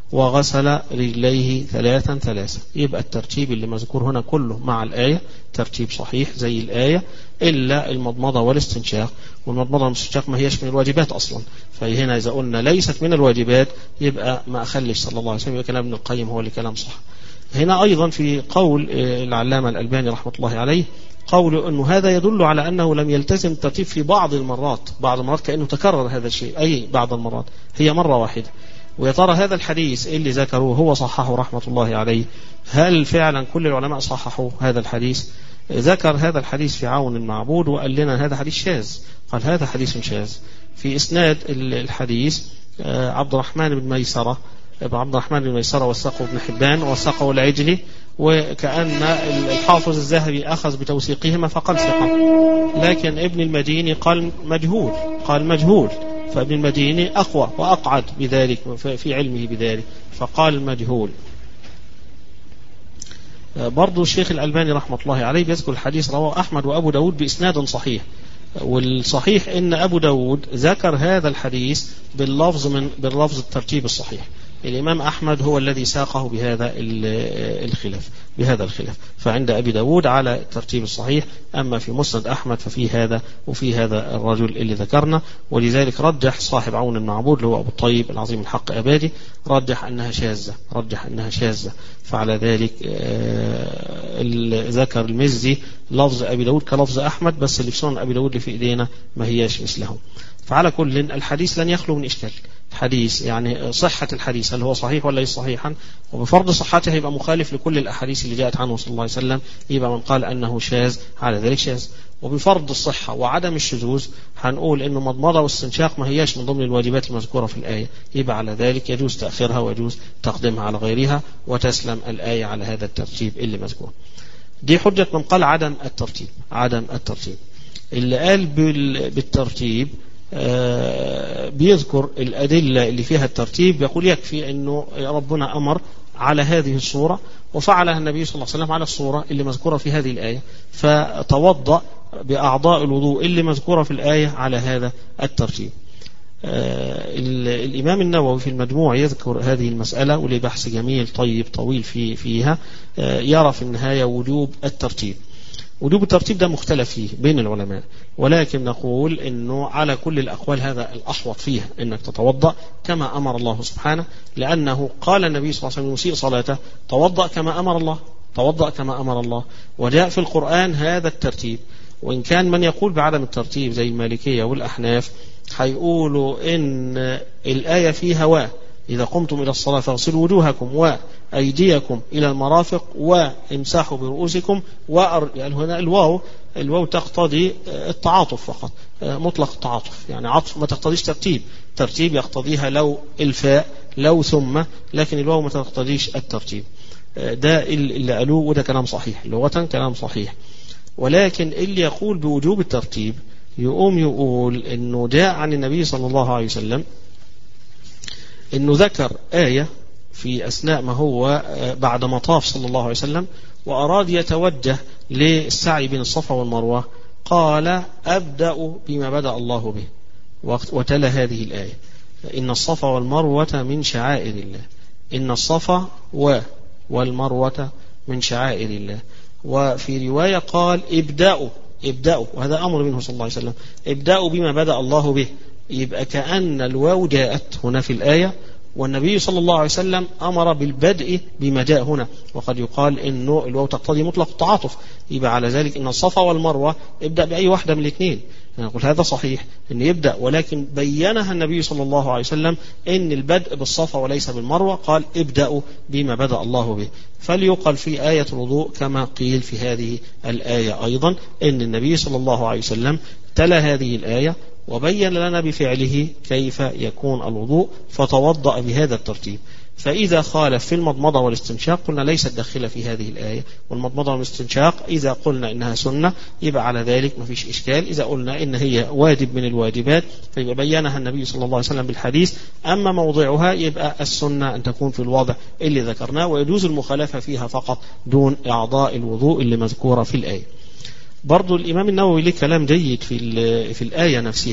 وغسل رجليه ثلاثا ثلاثا. يبقى الترتيب اللي مذكور هنا كله مع الآية ترتيب صحيح زي الآية، إلا المضمضة والاستنشاق. والمضمضة والاستنشاق ما هيش من الواجبات أصلا، فهنا إذا قلنا ليست من الواجبات يبقى ما أخلش صلى الله عليه وسلم. يبقى كلام ابن القيم هو اللي كلام صح. هنا أيضا في قول العلامة الألباني رحمة الله عليه قوله أنه هذا يدل على أنه لم يلتزم الترتيب في بعض المرات، بعض المرات كأنه تكرر هذا الشيء، أي بعض المرات هي مرة واحدة. ويا ترى هذا الحديث اللي ذكروه هو صححه رحمة الله عليه، هل فعلا كل العلماء صححوا هذا الحديث؟ ذكر هذا الحديث في عون المعبود وقال لنا هذا حديث شاذ، قال هذا حديث شاذ. في إسناد الحديث عبد الرحمن بن ميسرة، عبد الرحمن بن ميسرة وثقه ابن حبان وثقه العجلي، وكأن الحافظ الذهبي أخذ بتوثيقهما فقال ثقة، لكن ابن المديني قال مجهول، قال مجهول، فابن المديني أقوى وأقعد بذلك في علمه بذلك فقال مجهول. برضو الشيخ الألباني رحمة الله عليه بيذكر الحديث رواه أحمد وأبو داود بإسناد صحيح، والصحيح إن أبو داود ذكر هذا الحديث باللفظ من باللفظ الترتيب الصحيح. الإمام أحمد هو الذي ساقه بهذا الخلاف بهذا الخلاف فعند أبي داود على الترتيب الصحيح، أما في مسند أحمد ففي هذا وفي هذا الرجل اللي ذكرنا. ولذلك رجح صاحب عون المعبود اللي هو أبو الطيب العظيم الحق أبادي، رجح أنها شاذة رجح أنها شاذة فعلى ذلك ذكر المزي لفظ أبي داود كلفظ أحمد، بس اللي في سنن أبي داود اللي في إيدينا ما هياش مثله. فعلى كل الحديث لن يخلو من إشكال. الحديث يعني صحة الحديث هل هو صحيح ولا ليس صحيحا، وبفرض صحته يبقى مخالف لكل الأحاديث اللي جاءت عنه صلى الله عليه وسلم، يبقى من قال أنه شاذ على ذلك شاذ. وبفرض الصحة وعدم الشذوذ هنقول إنه مضمضة واستنشاق ما هياش من ضمن الواجبات المذكورة في الآية، يبقى على ذلك يجوز تأخيرها ويجوز تقديمها على غيرها وتسلم الآية على هذا الترتيب اللي مذكور. دي حجة من قال عدم الترتيب عدم الترتيب. اللي قال بالترتيب آه بيذكر الأدلة اللي فيها الترتيب، يقول يكفي أنه ربنا أمر على هذه الصورة وفعلها النبي صلى الله عليه وسلم على الصورة اللي مذكورة في هذه الآية، فتوضأ بأعضاء الوضوء اللي مذكورة في الآية على هذا الترتيب. آه الإمام النووي في المجموع يذكر هذه المسألة وليه بحث جميل طيب طويل في فيها. آه يرى في النهاية وجوب الترتيب. وجوب الترتيب ده مختلف فيه بين العلماء، ولكن نقول انه على كل الاقوال هذا الاحوط فيها انك تتوضا كما امر الله سبحانه، لانه قال النبي صلى الله عليه وسلم يسيء صلاته توضا كما امر الله توضا كما امر الله وجاء في القرآن هذا الترتيب. وان كان من يقول بعدم الترتيب زي المالكية والاحناف هيقولوا ان الايه فيها و إذا قمتم إلى الصلاة فاغسلوا وجوهكم وأيديكم إلى المرافق وامسحوا برؤوسكم وأر... يعني هنا الواو الواو تقتضي التعاطف فقط، مطلق التعاطف، يعني عطف ما تقتضيش ترتيب، ترتيب يقتضيها لو الفاء لو ثم، لكن الواو ما تقتضيش الترتيب. ده اللي قالوه وده كلام صحيح لغة كلام صحيح. ولكن اللي يقول بوجوب الترتيب يقوم يقول إنه جاء عن النبي صلى الله عليه وسلم إنه ذكر آية في أثناء ما هو بعد مطاف صلى الله عليه وسلم وأراد يتوجه للسعي بين الصفا والمروة، قال أبدأ بما بدأ الله به، وتلا هذه الآية إن الصفا والمروة من شعائر الله، إن الصفا والمروة من شعائر الله. وفي رواية قال ابدأوا ابدأوا، وهذا أمر منه صلى الله عليه وسلم، ابدأوا بما بدأ الله به. يبقى كأن الواو جاءت هنا في الآية والنبي صلى الله عليه وسلم أمر بالبدء بما جاء هنا، وقد يقال إنه الواو تقتضي مطلق التعاطف، يبقى على ذلك إن الصفا والمروة ابدأ بأي واحدة من الاثنين. نقول هذا صحيح إن يبدأ، ولكن بينها النبي صلى الله عليه وسلم إن البدء بالصفا وليس بالمروة، قال ابدأوا بما بدأ الله به. فليقل في آية الوضوء كما قيل في هذه الآية أيضا إن النبي صلى الله عليه وسلم تلا هذه الآية وبين لنا بفعله كيف يكون الوضوء فتوضأ بهذا الترتيب. فإذا خالف في المضمضة والاستنشاق قلنا ليست داخلة في هذه الآية، والمضمضة والاستنشاق إذا قلنا إنها سنة يبقى على ذلك ما فيش إشكال، إذا قلنا إن هي واجب من الواجبات فيبقى بينها النبي صلى الله عليه وسلم بالحديث، أما موضعها يبقى السنة أن تكون في الوضع اللي ذكرناه، ويجوز المخالفة فيها فقط دون أعضاء الوضوء اللي مذكورة في الآية. برضو الإمام النووي له كلام جيد في في الآية نفسها،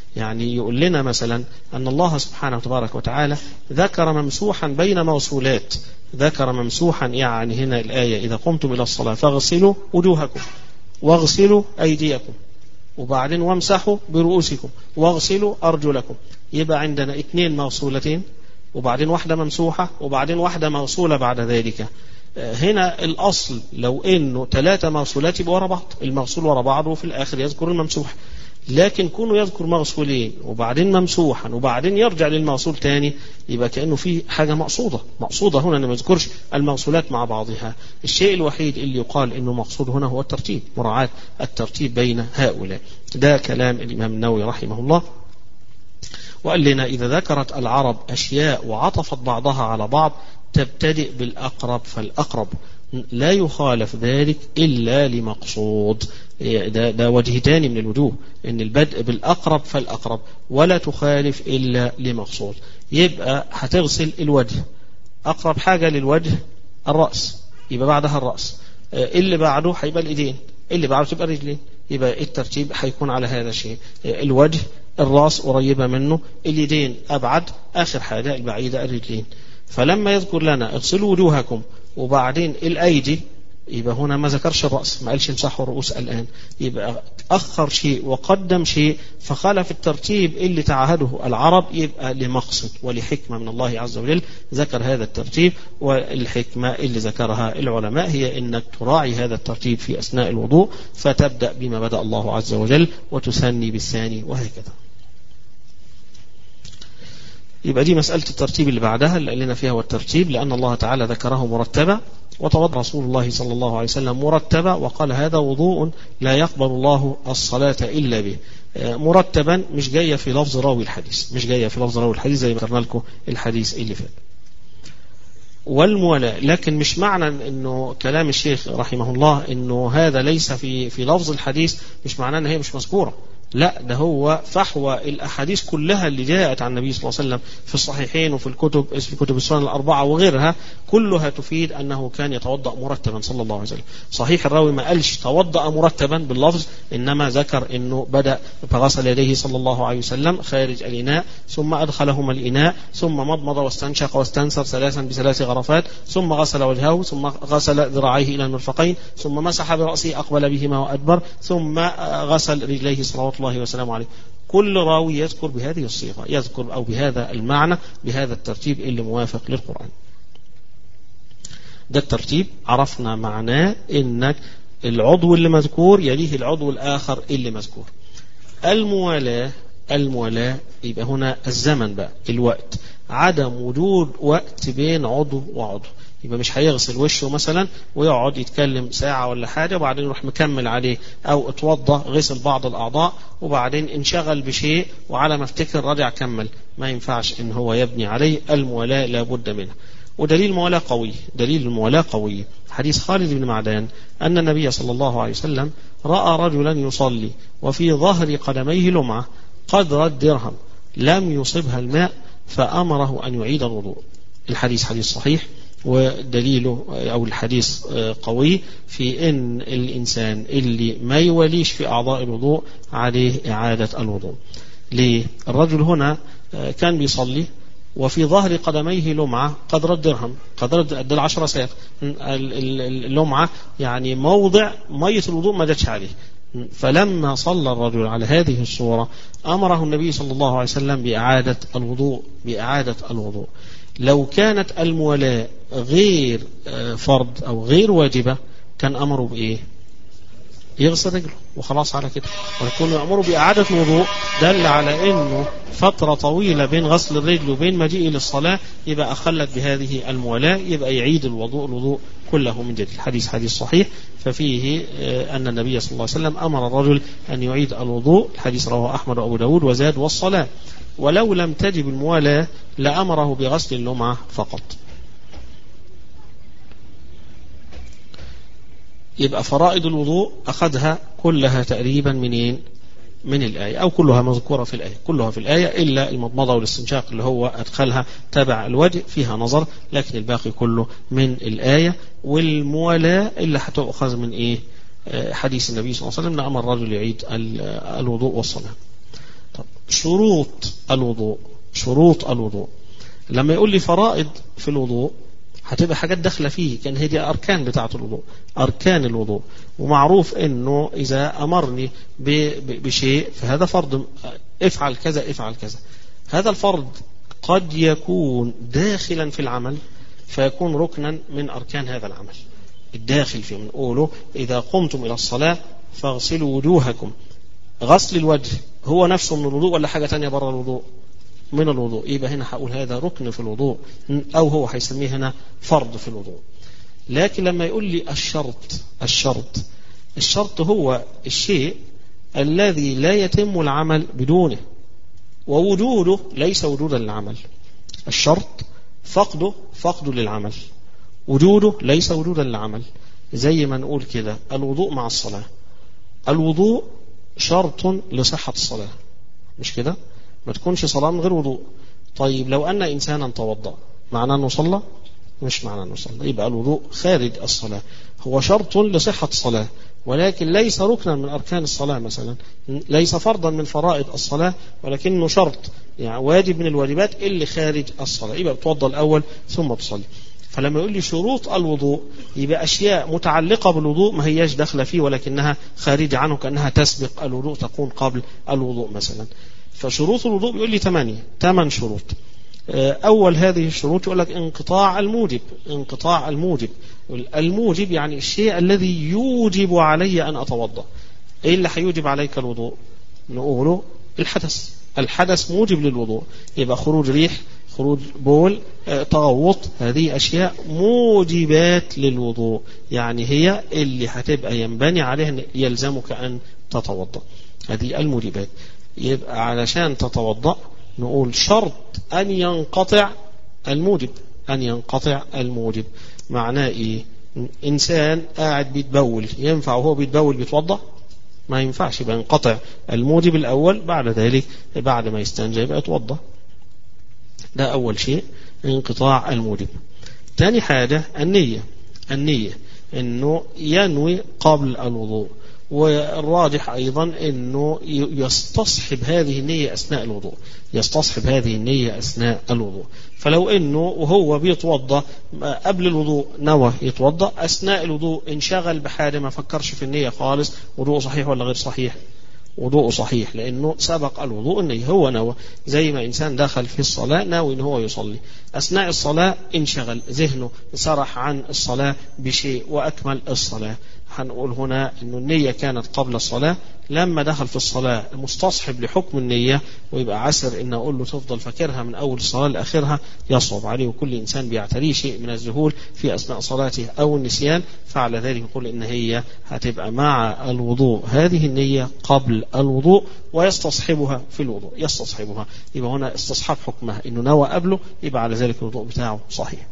يعني يقول لنا مثلا أن الله سبحانه وتبارك وتعالى ذكر ممسوحا بين موصولات، ذكر ممسوحا يعني هنا الآية إذا قمتم إلى الصلاة فاغسلوا وجوهكم واغسلوا أيديكم وبعدين وامسحوا برؤوسكم واغسلوا أرجلكم. يبقى عندنا اثنين موصولتين وبعدين واحدة ممسوحة وبعدين واحدة موصولة بعد ذلك. هنا الأصل لو إنه ثلاثة موصولات يبقى ورا بعض، الموصول ورا بعض وفي الآخر يذكر الممسوح. لكن كونه يذكر موصولين وبعدين ممسوحا وبعدين يرجع للموصول تاني يبقى كأنه في حاجة مقصودة. مقصودة هنا أنه ما يذكرش الموصولات مع بعضها. الشيء الوحيد اللي يقال أنه مقصود هنا هو الترتيب، مراعاة الترتيب بين هؤلاء. ده كلام الإمام النووي رحمه الله. وقال لنا إذا ذكرت العرب أشياء وعطفت بعضها على بعض تبتدئ بالأقرب فالأقرب، لا يخالف ذلك إلا لمقصود. ده, ده وجه تاني من الوجوه، إن البدء بالأقرب فالأقرب ولا تخالف إلا لمقصود. يبقى هتغسل الوجه، أقرب حاجة للوجه الرأس، يبقى بعدها الرأس، اللي بعده هيبقى الإيدين، اللي بعده تبقى الرجلين. يبقى الترتيب هيكون على هذا الشيء، الوجه الرأس قريبة منه، اليدين أبعد، آخر حاجة البعيدة الرجلين. فلما يذكر لنا اغسلوا وجوهكم وبعدين الأيدي يبقى هنا ما ذكرش الرأس، ما قالش امسحوا الرؤوس الآن، يبقى أخر شيء وقدم شيء فخالف الترتيب اللي تعهده العرب، يبقى لمقصد ولحكمة من الله عز وجل ذكر هذا الترتيب. والحكمة اللي ذكرها العلماء هي إنك تراعي هذا الترتيب في أثناء الوضوء، فتبدأ بما بدأ الله عز وجل وتثني بالثاني وهكذا. يبقى دي مسألة الترتيب اللي بعدها اللي قلنا فيها والترتيب، لأن الله تعالى ذكره مرتبا، وتوضأ رسول الله صلى الله عليه وسلم مرتبا وقال هذا وضوء لا يقبل الله الصلاة إلا به. مرتبا مش جاية في لفظ راوي الحديث، مش جاية في لفظ راوي الحديث زي ما ذكرنا لكم الحديث اللي فات. والموالاة، لكن مش معنى انه كلام الشيخ رحمه الله انه هذا ليس في في لفظ الحديث مش معناه ان هي مش مذكورة، لا، ده هو فحوى الأحاديث كلها اللي جاءت عن النبي صلى الله عليه وسلم في الصحيحين وفي الكتب في كتب السنن الأربعة وغيرها، كلها تفيد أنه كان يتوضأ مرتبا صلى الله عليه وسلم. صحيح الراوي ما قالش توضأ مرتبا باللفظ، إنما ذكر أنه بدأ فغسل يديه صلى الله عليه وسلم خارج الإناء ثم أدخلهما الإناء ثم مضمض واستنشق واستنثر ثلاثا بثلاث غرفات ثم غسل وجهه ثم غسل ذراعيه إلى المرفقين ثم مسح برأسه أقبل بهما وأدبر ثم غسل رجليه صلوات الله وسلامه عليه. كل راوي يذكر بهذه الصيغة، يذكر أو بهذا المعنى بهذا الترتيب اللي موافق للقرآن. ده الترتيب عرفنا معناه إنك العضو اللي مذكور يليه العضو الآخر اللي مذكور. الموالاة، الموالاة يبقى هنا الزمن بقى، الوقت، عدم وجود وقت بين عضو وعضو. يبقى مش هيغسل وشه مثلا ويقعد يتكلم ساعة ولا حاجة وبعدين يروح مكمل عليه، أو اتوضى غسل بعض الأعضاء وبعدين انشغل بشيء وعلى ما افتكر رجع كمل، ما ينفعش إن هو يبني عليه. الموالاة لابد منها، ودليل الموالاة قوي، دليل الموالاة قوي حديث خالد بن معدان أن النبي صلى الله عليه وسلم رأى رجلا يصلي وفي ظهر قدميه لمعة قدر الدرهم لم يصبها الماء فأمره أن يعيد الوضوء. الحديث حديث صحيح، ودليله أو الحديث قوي في أن الإنسان اللي ما يوليش في أعضاء الوضوء عليه إعادة الوضوء. ليه؟ الرجل هنا كان بيصلي وفي ظهر قدميه لمعة قدر الدرهم، قدر العشرة ساق، اللمعة يعني موضع مية الوضوء ما جاتش عليه. فلما صلى الرجل على هذه الصورة أمره النبي صلى الله عليه وسلم بإعادة الوضوء، بإعادة الوضوء. لو كانت الموالاة غير فرض أو غير واجبة كان أمره بإيه؟ يغسل رجله وخلاص على كده، ويكون يأمره بإعادة الوضوء دل على أنه فترة طويلة بين غسل الرجل وبين مجيئه للصلاة، يبقى أخلت بهذه الموالاة، يبقى يعيد الوضوء الوضوء كله من جديد. الحديث حديث صحيح، ففيه أن النبي صلى الله عليه وسلم أمر الرجل أن يعيد الوضوء. الحديث رواه أحمد وأبو داود وزاد والصلاة. ولو لم تجب الموالاة لأمره بغسل اللمعة فقط. يبقى فرائض الوضوء أخذها كلها تقريبا منين؟ من الآية، أو كلها مذكورة في الآية، كلها في الآية إلا المضمضة والاستنشاق اللي هو أدخلها تبع الوجه فيها نظر، لكن الباقي كله من الآية. والموالاة اللي هتأخذ من إيه؟ حديث النبي صلى الله عليه وسلم أمر الرجل يعيد الوضوء والصلاة. طب شروط الوضوء. شروط الوضوء لما يقول لي فرائض في الوضوء هتبقى حاجات داخله فيه، كان هي دي اركان بتاعه الوضوء، اركان الوضوء. ومعروف انه اذا امرني بشيء فهذا فرض، افعل كذا افعل كذا. هذا الفرض قد يكون داخلا في العمل فيكون ركنا من اركان هذا العمل الداخل فيه. بنقوله اذا قمتم الى الصلاه فاغسلوا وجوهكم. غسل الوجه هو نفسه من الوضوء ولا حاجه ثانيه بره الوضوء؟ من الوضوء. يبقى هنا هقول هذا ركن في الوضوء، أو هو هيسميه هنا فرض في الوضوء. لكن لما يقول لي الشرط، الشرط الشرط هو الشيء الذي لا يتم العمل بدونه، ووجوده ليس وجودا للعمل. الشرط فقده فقد للعمل، وجوده ليس وجودا للعمل. زي ما نقول كده الوضوء مع الصلاة. الوضوء شرط لصحة الصلاة، مش كده؟ ما تكونش صلاة من غير وضوء. طيب لو أن إنسانا توضأ معناه أنه صلى؟ مش معناه أنه صلى. يبقى الوضوء خارج الصلاة، هو شرط لصحة الصلاة ولكن ليس ركنا من أركان الصلاة مثلا، ليس فرضا من فرائض الصلاة، ولكنه شرط يعني واجب من الواجبات اللي خارج الصلاة. يبقى بتوضأ الأول ثم تصلي. فلما يقول لي شروط الوضوء يبقى أشياء متعلقة بالوضوء ما هياش داخلة فيه ولكنها خارجة عنه، كأنها تسبق الوضوء، تكون قبل الوضوء مثلا. فشروط الوضوء بيقول لي ثمانية، ثمان شروط. أول هذه الشروط يقول لك انقطاع الموجب. انقطاع الموجب، الموجب يعني الشيء الذي يوجب علي أن أتوضأ. إيه اللي هيوجب عليك الوضوء؟ نقوله الحدث. الحدث موجب للوضوء. يبقى خروج ريح، خروج بول، تغوط، هذه أشياء موجبات للوضوء، يعني هي اللي هتبقى ينبني عليها يلزمك أن تتوضأ. هذه الموجبات. يبقى علشان تتوضأ نقول شرط أن ينقطع الموجب. أن ينقطع الموجب معناه إيه؟ إنسان قاعد بيتبول، ينفع وهو بيتبول بيتوضأ؟ ما ينفعش. يبقى ينقطع الموجب الأول، بعد ذلك بعد ما يستنجى يبقى يتوضأ. ده أول شيء، انقطاع الموجب. ثاني حاجة النية. النية إنه ينوي قبل الوضوء، والراجح أيضا أنه يستصحب هذه النية أثناء الوضوء، يستصحب هذه النية أثناء الوضوء. فلو أنه وهو بيتوضأ قبل الوضوء نوى يتوضأ، أثناء الوضوء انشغل بحاجة ما فكرش في النية خالص، وضوء صحيح ولا غير صحيح؟ وضوء صحيح، لأنه سبق الوضوء النية، هو نوى. زي ما إنسان دخل في الصلاة ناوي أنه هو يصلي، أثناء الصلاة انشغل ذهنه، سرح عن الصلاة بشيء وأكمل الصلاة. هنقول هنا أن النية كانت قبل الصلاة، لما دخل في الصلاة مستصحب لحكم النية، ويبقى عسر إن أقول له تفضل فاكرها من أول الصلاة لآخرها، يصعب عليه. وكل إنسان بيعتريه شيء من الذهول في أثناء صلاته أو النسيان، فعلى ذلك يقول إن هي هتبقى مع الوضوء هذه النية قبل الوضوء، ويستصحبها في الوضوء، يستصحبها. يبقى هنا استصحاب حكمها إنه نوى قبله، يبقى على ذلك الوضوء بتاعه صحيح.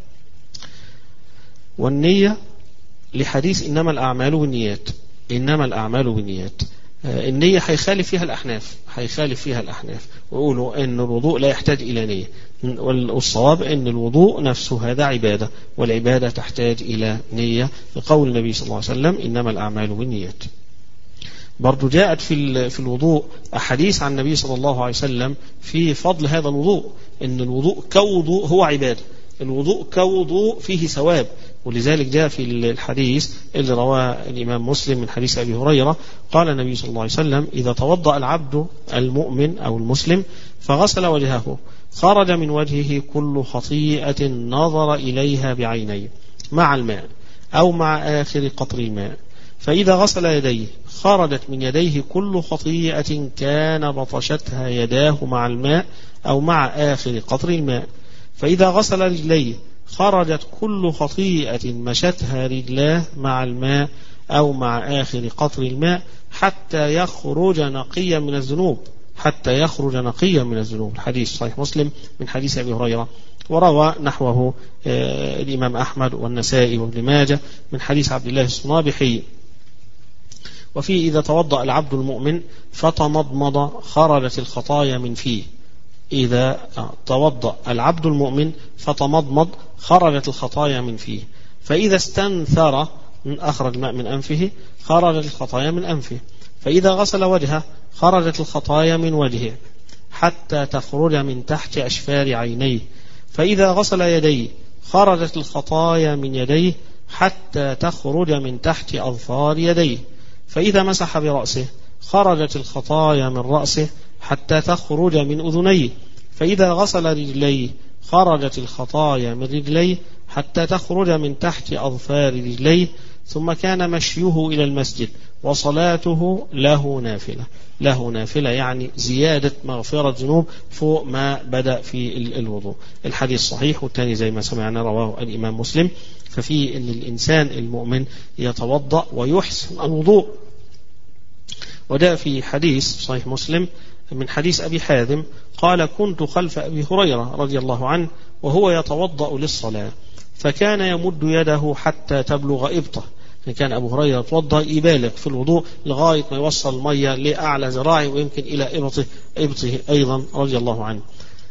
والنية لحديث إنما الأعمال بالنيات. إنما الأعمال بالنيات، النية هيخالف فيها الأحناف، هيخالف فيها الأحناف ويقولوا أن الوضوء لا يحتاج إلى نية. والصواب أن الوضوء نفسه هذا عبادة، والعبادة تحتاج إلى نية، لقول النبي صلى الله عليه وسلم إنما الأعمال بالنيات. برضو جاءت في في الوضوء أحاديث عن النبي صلى الله عليه وسلم في فضل هذا الوضوء، أن الوضوء كوضوء هو عبادة، الوضوء كوضوء فيه ثواب. ولذلك جاء في الحديث اللي رواه الإمام مسلم من حديث أبي هريرة قال النبي صلى الله عليه وسلم إذا توضأ العبد المؤمن أو المسلم فغسل وجهه خرج من وجهه كل خطيئة نظر إليها بعينيه مع الماء أو مع آخر قطر الماء، فإذا غسل يديه خرجت من يديه كل خطيئة كان بطشتها يداه مع الماء أو مع آخر قطر الماء، فإذا غسل رجليه خرجت كل خطيئة مشتها رجلاه مع الماء أو مع آخر قطر الماء حتى يخرج نقيا من الذنوب، حتى يخرج نقيا من الذنوب. الحديث صحيح مسلم من حديث أبي هريرة، وروى نحوه الإمام أحمد والنسائي وابن ماجه من حديث عبد الله الصنابحي. وفيه إذا توضأ العبد المؤمن فتمضمض خرجت الخطايا من فيه. إذا توضأ العبد المؤمن فتمضمض خرجت الخطايا من فيه، فإذا استنثر أخرج الماء من أنفه خرجت الخطايا من أنفه، فإذا غسل وجهه خرجت الخطايا من وجهه حتى تخرج من تحت أشفار عينيه، فإذا غسل يديه خرجت الخطايا من يديه حتى تخرج من تحت أظفار يديه، فإذا مسح برأسه خرجت الخطايا من رأسه حتى تخرج من أذنيه، فإذا غسل رجليه خرجت الخطايا من رجليه حتى تخرج من تحت أظفار رجليه، ثم كان مشيه إلى المسجد وصلاته له نافلة. له نافلة يعني زيادة مغفرة ذنوب فوق ما بدأ في الوضوء. الحديث صحيح، والثاني زي ما سمعنا رواه الإمام مسلم. ففي أن الإنسان المؤمن يتوضأ ويحسن الوضوء. وده في حديث صحيح مسلم من حديث أبي حازم قال: كنت خلف أبي هريرة رضي الله عنه وهو يتوضأ للصلاة، فكان يمد يده حتى تبلغ إبطه. كان أبو هريرة يتوضأ يبالغ في الوضوء لغاية ما يوصل المية لأعلى ذراعه ويمكن إلى إبطه, إبطه أيضا رضي الله عنه.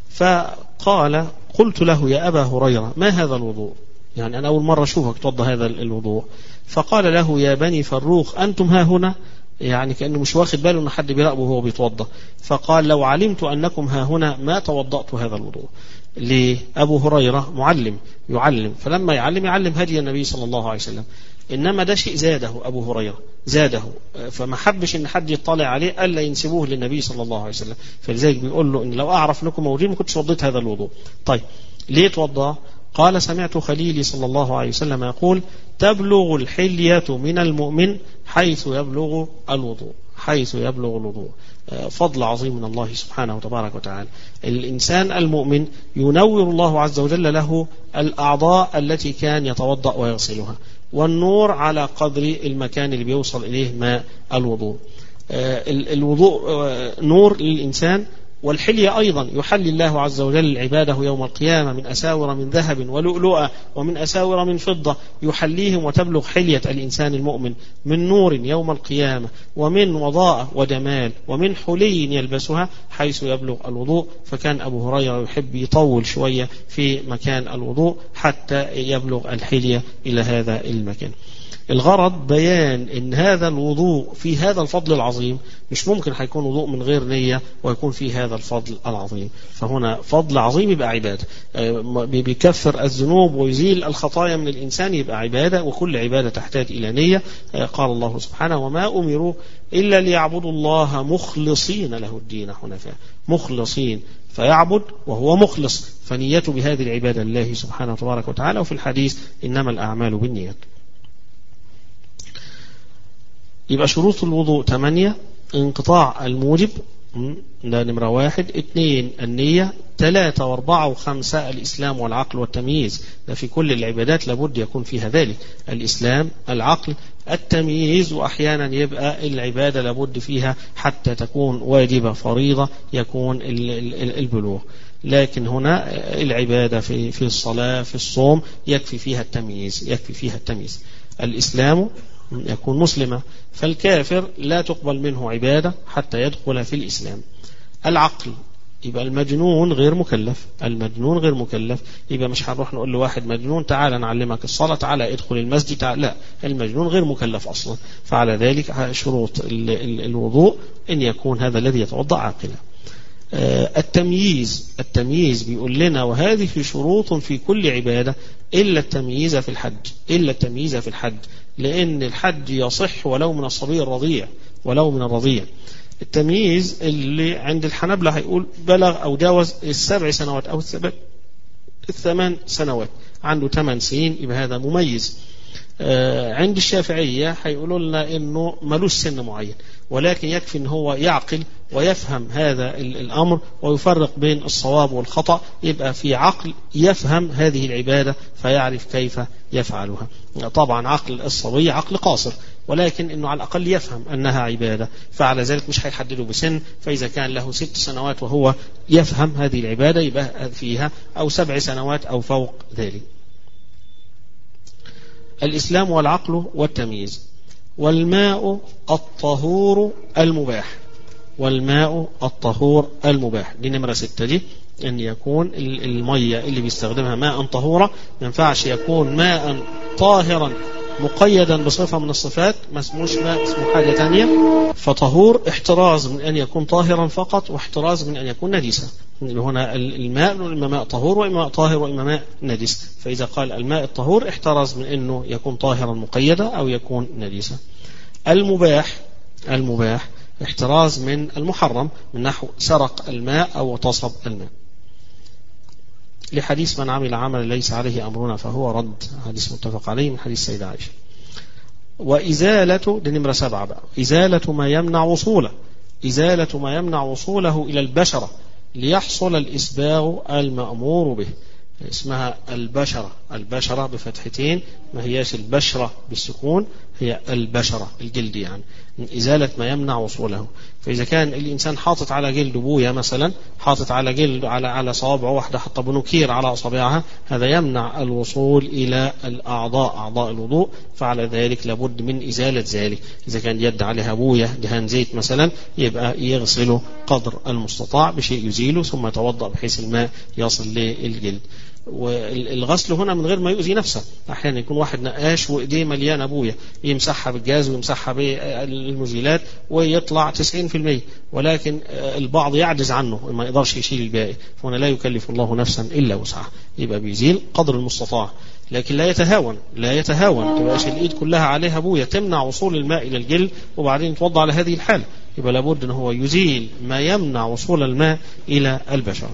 فقال: قلت له: يا أبا هريرة، ما هذا الوضوء؟ يعني أنا أول مرة أشوفك توضأ هذا الوضوء. فقال له: يا بني فروخ، أنتم ها هنا؟ يعني كأنه مش واخد باله أن حد بيراقبه وهو بيتوضأ. فقال: لو علمت أنكم ها هنا ما توضأت هذا الوضوء. ليه؟ أبو هريرة معلم يعلم، فلما يعلم يعلم هدي النبي صلى الله عليه وسلم. إنما ده شيء زاده أبو هريرة، زاده، فما حبش إن حد يطلع عليه ألا ينسبوه للنبي صلى الله عليه وسلم. فلذلك بيقول له: إن لو أعرف لكم موجودين ما كنتش وضيت هذا الوضوء. طيب ليه توضأ؟ قال: سمعت خليلي صلى الله عليه وسلم يقول: تبلغ الحلية من المؤمن حيث يبلغ الوضوء. حيث يبلغ الوضوء. فضل عظيم من الله سبحانه وتبارك وتعالى. الإنسان المؤمن ينور الله عز وجل له الأعضاء التي كان يتوضأ ويغسلها، والنور على قدر المكان اللي بيوصل إليه ماء الوضوء. الوضوء نور للإنسان. والحلية أيضا يحلي الله عز وجل عباده يوم القيامة من أساور من ذهب ولؤلؤة ومن أساور من فضة، يحليهم وتبلغ حلية الإنسان المؤمن من نور يوم القيامة ومن وضاء وجمال ومن حلي يلبسها حيث يبلغ الوضوء. فكان أبو هريرة يحب يطول شوية في مكان الوضوء حتى يبلغ الحلية إلى هذا المكان. الغرض بيان ان هذا الوضوء في هذا الفضل العظيم، مش ممكن هيكون وضوء من غير نية ويكون في هذا الفضل العظيم. فهنا فضل عظيم يبقى عبادة، بيكفر الذنوب ويزيل الخطايا من الإنسان يبقى عبادة، وكل عبادة تحتاج إلى نية. قال الله سبحانه: وما أمروا إلا ليعبدوا الله مخلصين له الدين حنفاء. مخلصين، فيعبد وهو مخلص، فنيته بهذه العبادة لله سبحانه وتبارك وتعالى. وفي الحديث: إنما الأعمال بالنيات. يبقى شروط الوضوء ثمانية: انقطاع الموجب، ده نمرة واحد. اثنين النية. ثلاثة واربعة وخمسة الإسلام والعقل والتمييز. ده في كل العبادات لابد يكون فيها ذلك: الإسلام، العقل، التمييز. وأحيانا يبقى العبادة لابد فيها حتى تكون واجبة فريضة يكون البلوغ. لكن هنا العبادة في في الصلاة في الصوم يكفي فيها التمييز، يكفي فيها التمييز. الإسلام يكون مسلما، فالكافر لا تقبل منه عبادة حتى يدخل في الإسلام. العقل يبقى المجنون غير مكلف، المجنون غير مكلف. يبقى مش هنروح نقول لواحد مجنون: تعال نعلمك الصلاة، تعال ادخل المسجد، تعال. لا، المجنون غير مكلف أصلا. فعلى ذلك شروط الوضوء أن يكون هذا الذي يتوضأ عاقلا. التمييز، التمييز بيقول لنا: وهذه شروط في كل عبادة إلا التمييز في الحج، إلا التمييز في الحج، لأن الحج يصح ولو من الصبي الرضيع، ولو من الرضيع. التمييز اللي عند الحنابلة هيقول بلغ أو جاوز السبع سنوات أو السبع الثمان سنوات، عنده ثمان سنين يبقى هذا مميز. عند الشافعية هيقولوا لنا إنه ملوش سن معين، ولكن يكفي إن هو يعقل ويفهم هذا الأمر ويفرق بين الصواب والخطأ، يبقى في عقل يفهم هذه العبادة فيعرف كيف يفعلها. طبعا عقل الصبي عقل قاصر، ولكن إنه على الأقل يفهم أنها عبادة، فعلى ذلك مش هيحدده بسن. فإذا كان له ست سنوات وهو يفهم هذه العبادة يبقى فيها، أو سبع سنوات أو فوق ذلك. الإسلام والعقل والتمييز. والماء الطهور المباح، والماء الطهور المباح دي نمرة ستة. دي أن يكون المية اللي بيستخدمها ماء طهورة، ما ينفعش يكون ماء طاهرا مقيدا بصفة من الصفات ما اسموش ماء، اسمه حاجة تانية. فطهور احتراز من أن يكون طاهرا فقط، واحتراز من أن يكون نجسا. هنا الماء إما ماء طهور وإما ماء طاهر وإما ماء نجس. فإذا قال الماء الطهور احتراز من أنه يكون طاهرا مقيدا أو يكون نجسا. المباح المباح احتراز من المحرم، من نحو سرق الماء أو اغتصب الماء، لحديث من عمل عملا ليس عليه أمرنا فهو رد، حديث متفق عليه من حديث سيدة عائشة. وإزالة، دي نمرة سبعة بقى، إزالة ما يمنع وصوله، إزالة ما يمنع وصوله إلى البشرة ليحصل الإسباغ المأمور به. اسمها البشرة، البشرة بفتحتين، ما هياش البشرة بالسكون، هي البشرة الجلد، يعني إزالة ما يمنع وصوله. فإذا كان الإنسان حاطط على جلد بويا مثلا، حاطط على جلد على على صابع واحدة، حط بنوكير على أصابعها، هذا يمنع الوصول إلى الأعضاء، أعضاء الوضوء، فعلى ذلك لابد من إزالة ذلك. إذا كان يد عليها بويا دهان زيت مثلا، يبقى يغسله قدر المستطاع بشيء يزيله، ثم يتوضأ بحيث الماء يصل للجلد. والغسل هنا من غير ما يؤذي نفسه. أحيانا يكون واحد نقاش وإيديه مليانة بويا، يمسحها بالجاز ويمسحها بالمزيلات ويطلع تسعين في المية، ولكن البعض يعجز عنه ما يقدرش يشيل الباقي، فهنا لا يكلف الله نفسا إلا وسعها، يبقى بيزيل قدر المستطاع، لكن لا يتهاون، لا يتهاون تبقاش الإيد كلها عليها بويا تمنع وصول الماء إلى الجلد وبعدين يتوضأ على هذه الحالة. يبقى لابد أن هو يزيل ما يمنع وصول الماء إلى البشرة.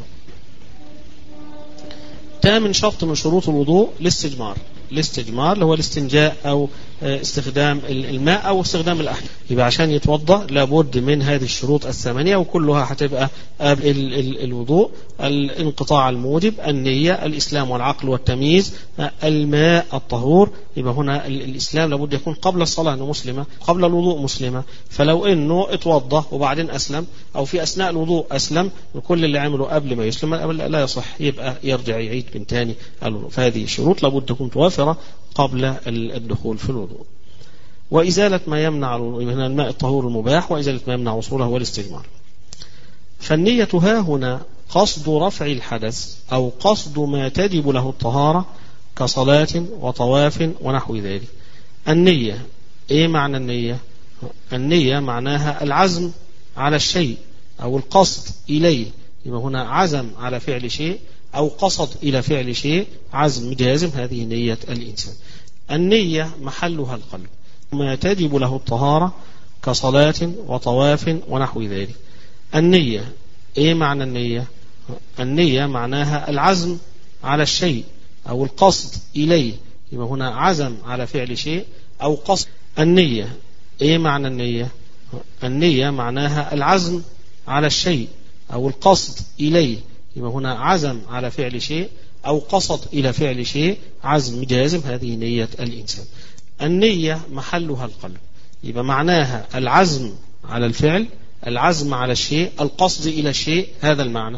ثامن شرط من شروط الوضوء الاستجمار. الاستجمار اللي هو الاستنجاء أو استخدام الماء أو استخدام الأحجار. يبقى عشان يتوضأ لابد من هذه الشروط الثمانية، وكلها هتبقى قبل الوضوء: الانقطاع الموجب، النية، الإسلام والعقل والتمييز، الماء الطهور. يبقى هنا الإسلام لابد يكون قبل الصلاة أنه مسلمة، قبل الوضوء مسلمة. فلو أنه اتوضأ وبعدين أسلم، أو في أثناء الوضوء أسلم، كل اللي عمله قبل ما يسلم لا يصح، يبقى يرجع يعيد من تاني الوضوء. فهذه الشروط لابد تكون توافرة قبل الدخول في الوضوء. وإزالة ما يمنع من الماء الطهور المباح، وإزالة ما يمنع وصوله والاستجمار. فالنية ها هنا قصد رفع الحدث أو قصد ما تجب له الطهارة كصلاة وطواف ونحو ذلك. النية، إيه معنى النية؟ النية معناها العزم على الشيء أو القصد إليه. يبقى هنا عزم على فعل شيء أو قصد إلى فعل شيء، عزم جازم، هذه نية الإنسان. النية محلها القلب. ما تجب له الطهارة كصلاة وطواف ونحو ذلك. النية، إيه معنى النية؟ النية معناها العزم على الشيء أو القصد إليه. يبقى هنا عزم على فعل شيء أو قصد. النية، إيه معنى النية؟ النية معناها العزم على الشيء أو القصد إليه. يبقى هنا عزم على فعل شيء أو قصد إلى فعل شيء، عزم جازم، هذه نية الإنسان. النية محلها القلب. يبقى معناها العزم على الفعل، العزم على الشيء، القصد إلى الشيء، هذا المعنى.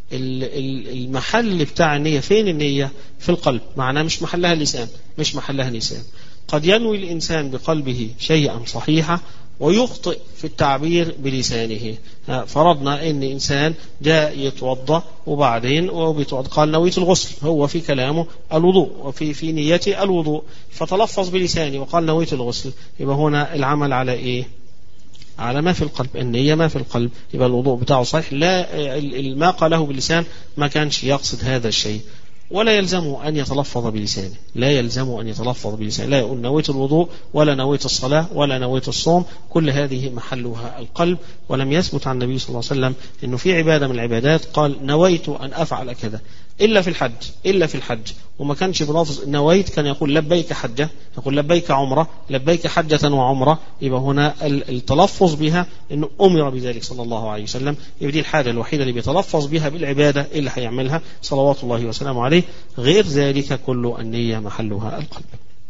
المحل بتاع النية فين؟ النية في القلب، معناه مش محلها اللسان، مش محلها اللسان. قد ينوي الإنسان بقلبه شيئا صحيحا ويخطئ في التعبير بلسانه. فرضنا ان انسان جاء يتوضا وبعدين وبيتوضا قال نويت الغسل، هو في كلامه الوضوء وفي في نيته الوضوء، فتلفظ بلسانه وقال نويت الغسل. يبقى هنا العمل على ايه؟ على ما في القلب، النية ما في القلب، يبقى الوضوء بتاعه صحيح. لا ما قاله باللسان ما كانش يقصد هذا الشيء، ولا يلزمه أن يتلفظ بلسانه، لا يلزمه أن يتلفظ بلسانه، لا يقول نويت الوضوء ولا نويت الصلاة ولا نويت الصوم، كل هذه محلها القلب. ولم يثبت عن النبي صلى الله عليه وسلم أنه في عبادة من العبادات قال نويت أن أفعل كذا، إلا في الحج، إلا في الحج، وما كانش بلفظ نويت، كان يقول لبيك حجة، يقول لبيك عمرة، لبيك حجة وعمرة. يبقى هنا التلفظ بها أنه أمر بذلك صلى الله عليه وسلم، يبقى دي الحاجة الوحيدة اللي بيتلفظ بها بالعبادة اللي هيعملها صلوات الله وسلامه عليه، غير ذلك كل النية محلها القلب.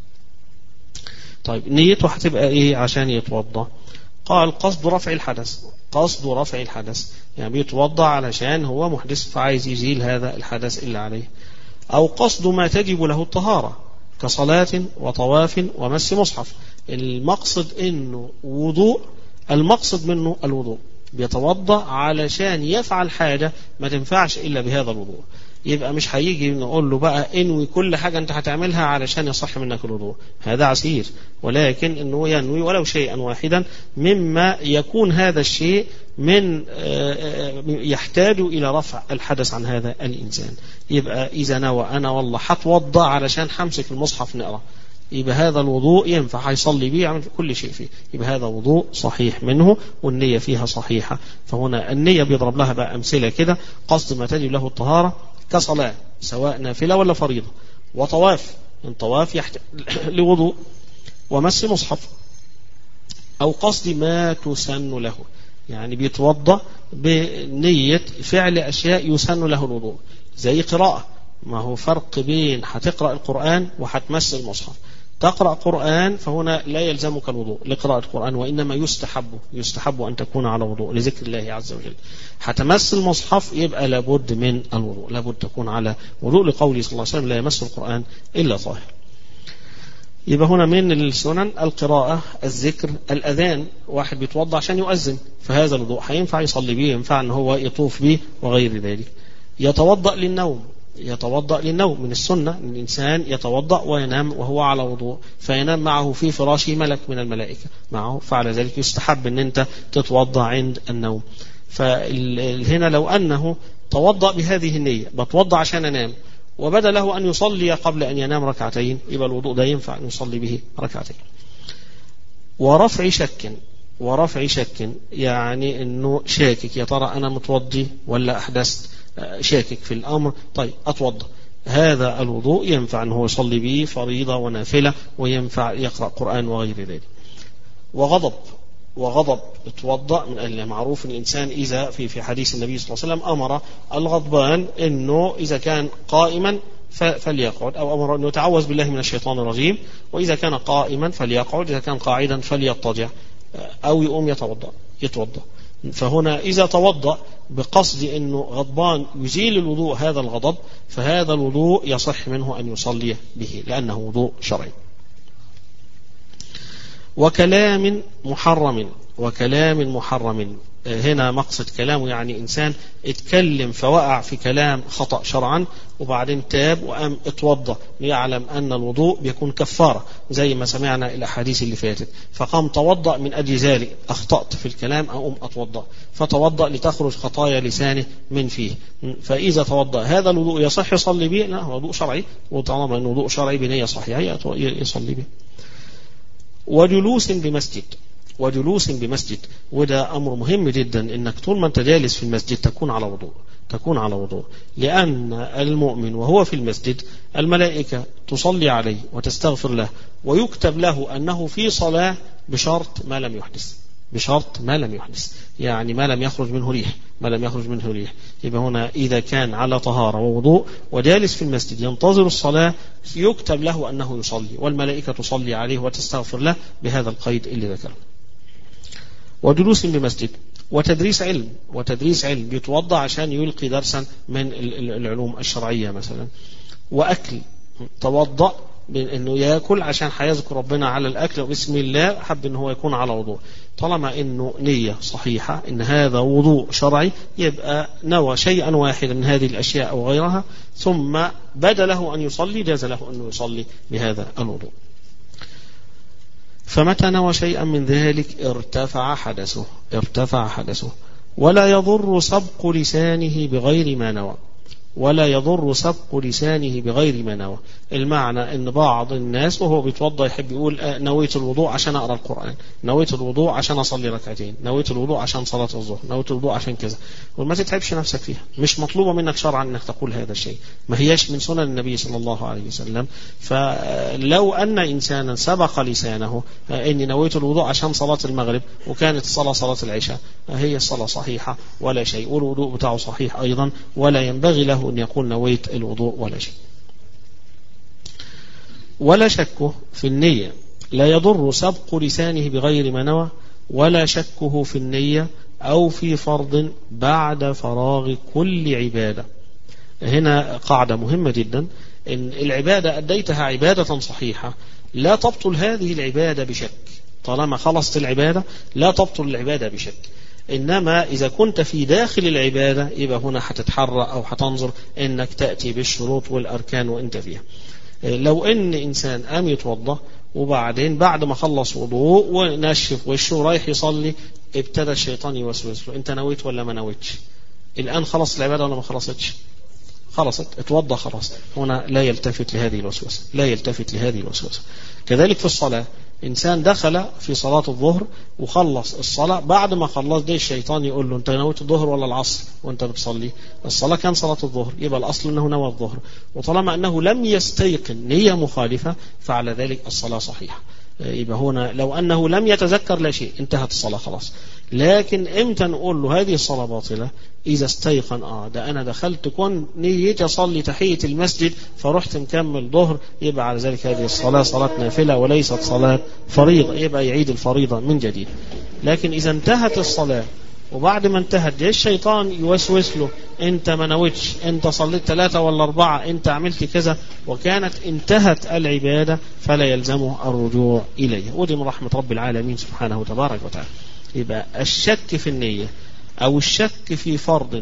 طيب نيته هتبقى إيه عشان يتوضأ؟ قال قصد رفع الحدث، قصد رفع الحدث يعني بيتوضأ علشان هو محدث فعايز يزيل هذا الحدث اللي عليه، أو قصد ما تجب له الطهارة كصلاة وطواف ومس مصحف. المقصد إنه وضوء، المقصد منه الوضوء، بيتوضأ علشان يفعل حاجة ما تنفعش إلا بهذا الوضوء. يبقى مش هيجي نقول له بقى انوي كل حاجة انت هتعملها علشان يصح منك الوضوء، هذا عسير، ولكن انه ينوي ولو شيئا واحدا مما يكون هذا الشيء من يحتاج إلى رفع الحدث عن هذا الإنسان. يبقى إذا نوى أنا والله هتوضأ علشان همسك المصحف نقرأ، يبقى هذا الوضوء ينفع، هيصلي بيه، يعمل كل شيء فيه، يبقى هذا وضوء صحيح منه والنية فيها صحيحة. فهنا النية بيضرب لها بقى أمثلة كده: قصد ما تجب له الطهارة كصلاة سواء نافلة ولا فريضة، وطواف، الطواف يحتاج لوضوء، ومس مصحف، أو قصد ما تسن له، يعني بيتوضأ بنية فعل أشياء يسن له الوضوء، زي قراءة، ما هو فرق بين هتقرأ القرآن وهتمس المصحف. تقرأ قرآن فهنا لا يلزمك الوضوء لقراءة القرآن، وإنما يستحب يستحب أن تكون على وضوء لذكر الله عز وجل. هتمس المصحف يبقى لابد من الوضوء، لابد تكون على وضوء، لقوله صلى الله عليه وسلم: لا يمس القرآن إلا طاهر. يبقى هنا من السنن القراءة، الذكر، الأذان، واحد بيتوضع عشان يؤذن، فهذا الوضوء هينفع يصلي به، ينفع أن هو يطوف به وغير ذلك. يتوضأ للنوم، يتوضأ للنوم من السنة أن الإنسان يتوضأ وينام وهو على وضوء، فينام معه في فراشه ملك من الملائكة معه، فعلى ذلك يستحب أن أنت تتوضأ عند النوم. فهنا لو أنه توضأ بهذه النية، بتوضأ عشان أنام، وبدا له أن يصلي قبل أن ينام ركعتين، يبقى الوضوء ده ينفع أن يصلي به ركعتين. ورفع شك، ورفع شك يعني أنه شاكك، يا ترى أنا متوضي ولا أحدثت، شاكك في الأمر، طيب أتوضى، هذا الوضوء ينفع أنه يصلي به فريضة ونافلة، وينفع يقرأ قرآن وغير ذلك. وغضب، وغضب اتوضأ من المعروف أن الإنسان إذا في في حديث النبي صلى الله عليه وسلم أمر الغضبان أنه إذا كان قائما فليقعد، أو أمر أنه يتعوذ بالله من الشيطان الرجيم، وإذا كان قائما فليقعد، إذا كان قاعدا فليضطجع، أو يقوم يتوضأ يتوضأ. فهنا إذا توضأ بقصد أنه غضبان يزيل الوضوء هذا الغضب، فهذا الوضوء يصح منه أن يصلي به لأنه وضوء شرعي. وكلام محرم، وكلام محرم هنا مقصد كلامه يعني إنسان اتكلم فوقع في كلام خطأ شرعا، وبعدين تاب وقام اتوضى ليعلم أن الوضوء بيكون كفارة، زي ما سمعنا الأحاديث اللي فاتت، فقام توضأ من أجل ذلك، أخطأت في الكلام أقوم أتوضأ، فتوضأ لتخرج خطايا لسانه من فيه. فإذا توضأ هذا الوضوء يصح يصلي به؟ لا، وضوء شرعي، وطالما أنه وضوء شرعي بنية صحيحة يصلي به. وجلوس بمسجد، وجلوس بمسجد، وده أمر مهم جدا، إنك طول ما أنت جالس في المسجد تكون على وضوء، تكون على وضوء، لأن المؤمن وهو في المسجد الملائكة تصلي عليه وتستغفر له، ويكتب له أنه في صلاة بشرط ما لم يحدث، بشرط ما لم يحدث، يعني ما لم يخرج منه ريح، ما لم يخرج منه ريح. يبقى هنا إذا كان على طهارة ووضوء وجالس في المسجد ينتظر الصلاة يكتب له أنه يصلي، والملائكة تصلي عليه وتستغفر له بهذا القيد اللي ذكره. وجلوس بمسجد. وتدريس علم، وتدريس علم بيتوضع عشان يلقي درسا من العلوم الشرعية مثلا. وأكل، توضأ بأنه يأكل عشان هيذكر ربنا على الأكل وبسم الله، حب أنه هو يكون على وضوء، طالما أنه نية صحيحة أن هذا وضوء شرعي، يبقى نوى شيئا واحدا من هذه الأشياء أو غيرها، ثم بدا له أن يصلي، جاز له أنه يصلي بهذا الوضوء. فمتى نوى شيئا من ذلك ارتفع حدثه، ارتفع حدثه. ولا يضر سبق لسانه بغير ما نوى، ولا يضر سبق لسانه بغير ما نوى. المعنى ان بعض الناس وهو بيتوضا يحب يقول نويت الوضوء عشان اقرا القران، نويت الوضوء عشان اصلي ركعتين، نويت الوضوء عشان صلاه الظهر، نويت الوضوء عشان كذا، وما تتعبش نفسك فيها، مش مطلوبه منك شرعا انك تقول هذا الشيء، ما هياش من سنن النبي صلى الله عليه وسلم. فلو ان انسانا سبق لسانه اني نويت الوضوء عشان صلاه المغرب وكانت الصلاه صلاه العشاء، هي الصلاه صحيحه ولا شيء، والوضوء بتاعه صحيح ايضا، ولا ينبغي له ان يقول نويت الوضوء ولا شيء. ولا شكه في النية، لا يضر سبق لسانه بغير ما نوى، ولا شكه في النية أو في فرض بعد فراغ كل عبادة. هنا قاعدة مهمة جدا، إن العبادة أديتها عبادة صحيحة لا تبطل هذه العبادة بشك، طالما خلصت العبادة لا تبطل العبادة بشك. إنما إذا كنت في داخل العبادة يبقى هنا هتتحرى أو هتنظر إنك تأتي بالشروط والأركان وإنت فيها. لو إن إنسان قام يتوضأ وبعدين بعد ما خلص وضوء ونشف وشه رايح يصلي ابتدى الشيطان يوسوس له أنت نويت ولا ما نويتش؟ الآن خلص العبادة ولا ما خلصتش؟ خلصت، اتوضأ خلاص. هنا لا يلتفت لهذه الوسوسة، لا يلتفت لهذه الوسوسة. كذلك في الصلاة، إنسان دخل في صلاة الظهر وخلص الصلاة، بعد ما خلص ده الشيطان يقول له أنت نويت الظهر ولا العصر وأنت بتصلي؟ الصلاة كان صلاة الظهر، يبقى الأصل أنه نوى الظهر، وطالما أنه لم يستيقن نية مخالفة فعلى ذلك الصلاة صحيحة. يبقى هنا لو أنه لم يتذكر لا شيء انتهت الصلاة خلاص. لكن امتى نقول له هذه الصلاة باطلة؟ إذا استيقن آه ده أنا دخلت كون نيتي أصلي تحية المسجد فرحت مكمل ظهر، يبقى على ذلك هذه الصلاة صلاة نافلة وليست صلاة فريضة، يبقى يعيد الفريضة من جديد. لكن إذا انتهت الصلاة وبعد ما انتهت جاء الشيطان يوسوس له انت ما نويتش، انت صليت ثلاثة ولا أربعة، انت عملت كذا، وكانت انتهت العبادة فلا يلزمه الرجوع إليه. ودي من رحمة رب العالمين سبحانه وتبارك وتعالى. يبقى الشك في النية أو الشك في فرض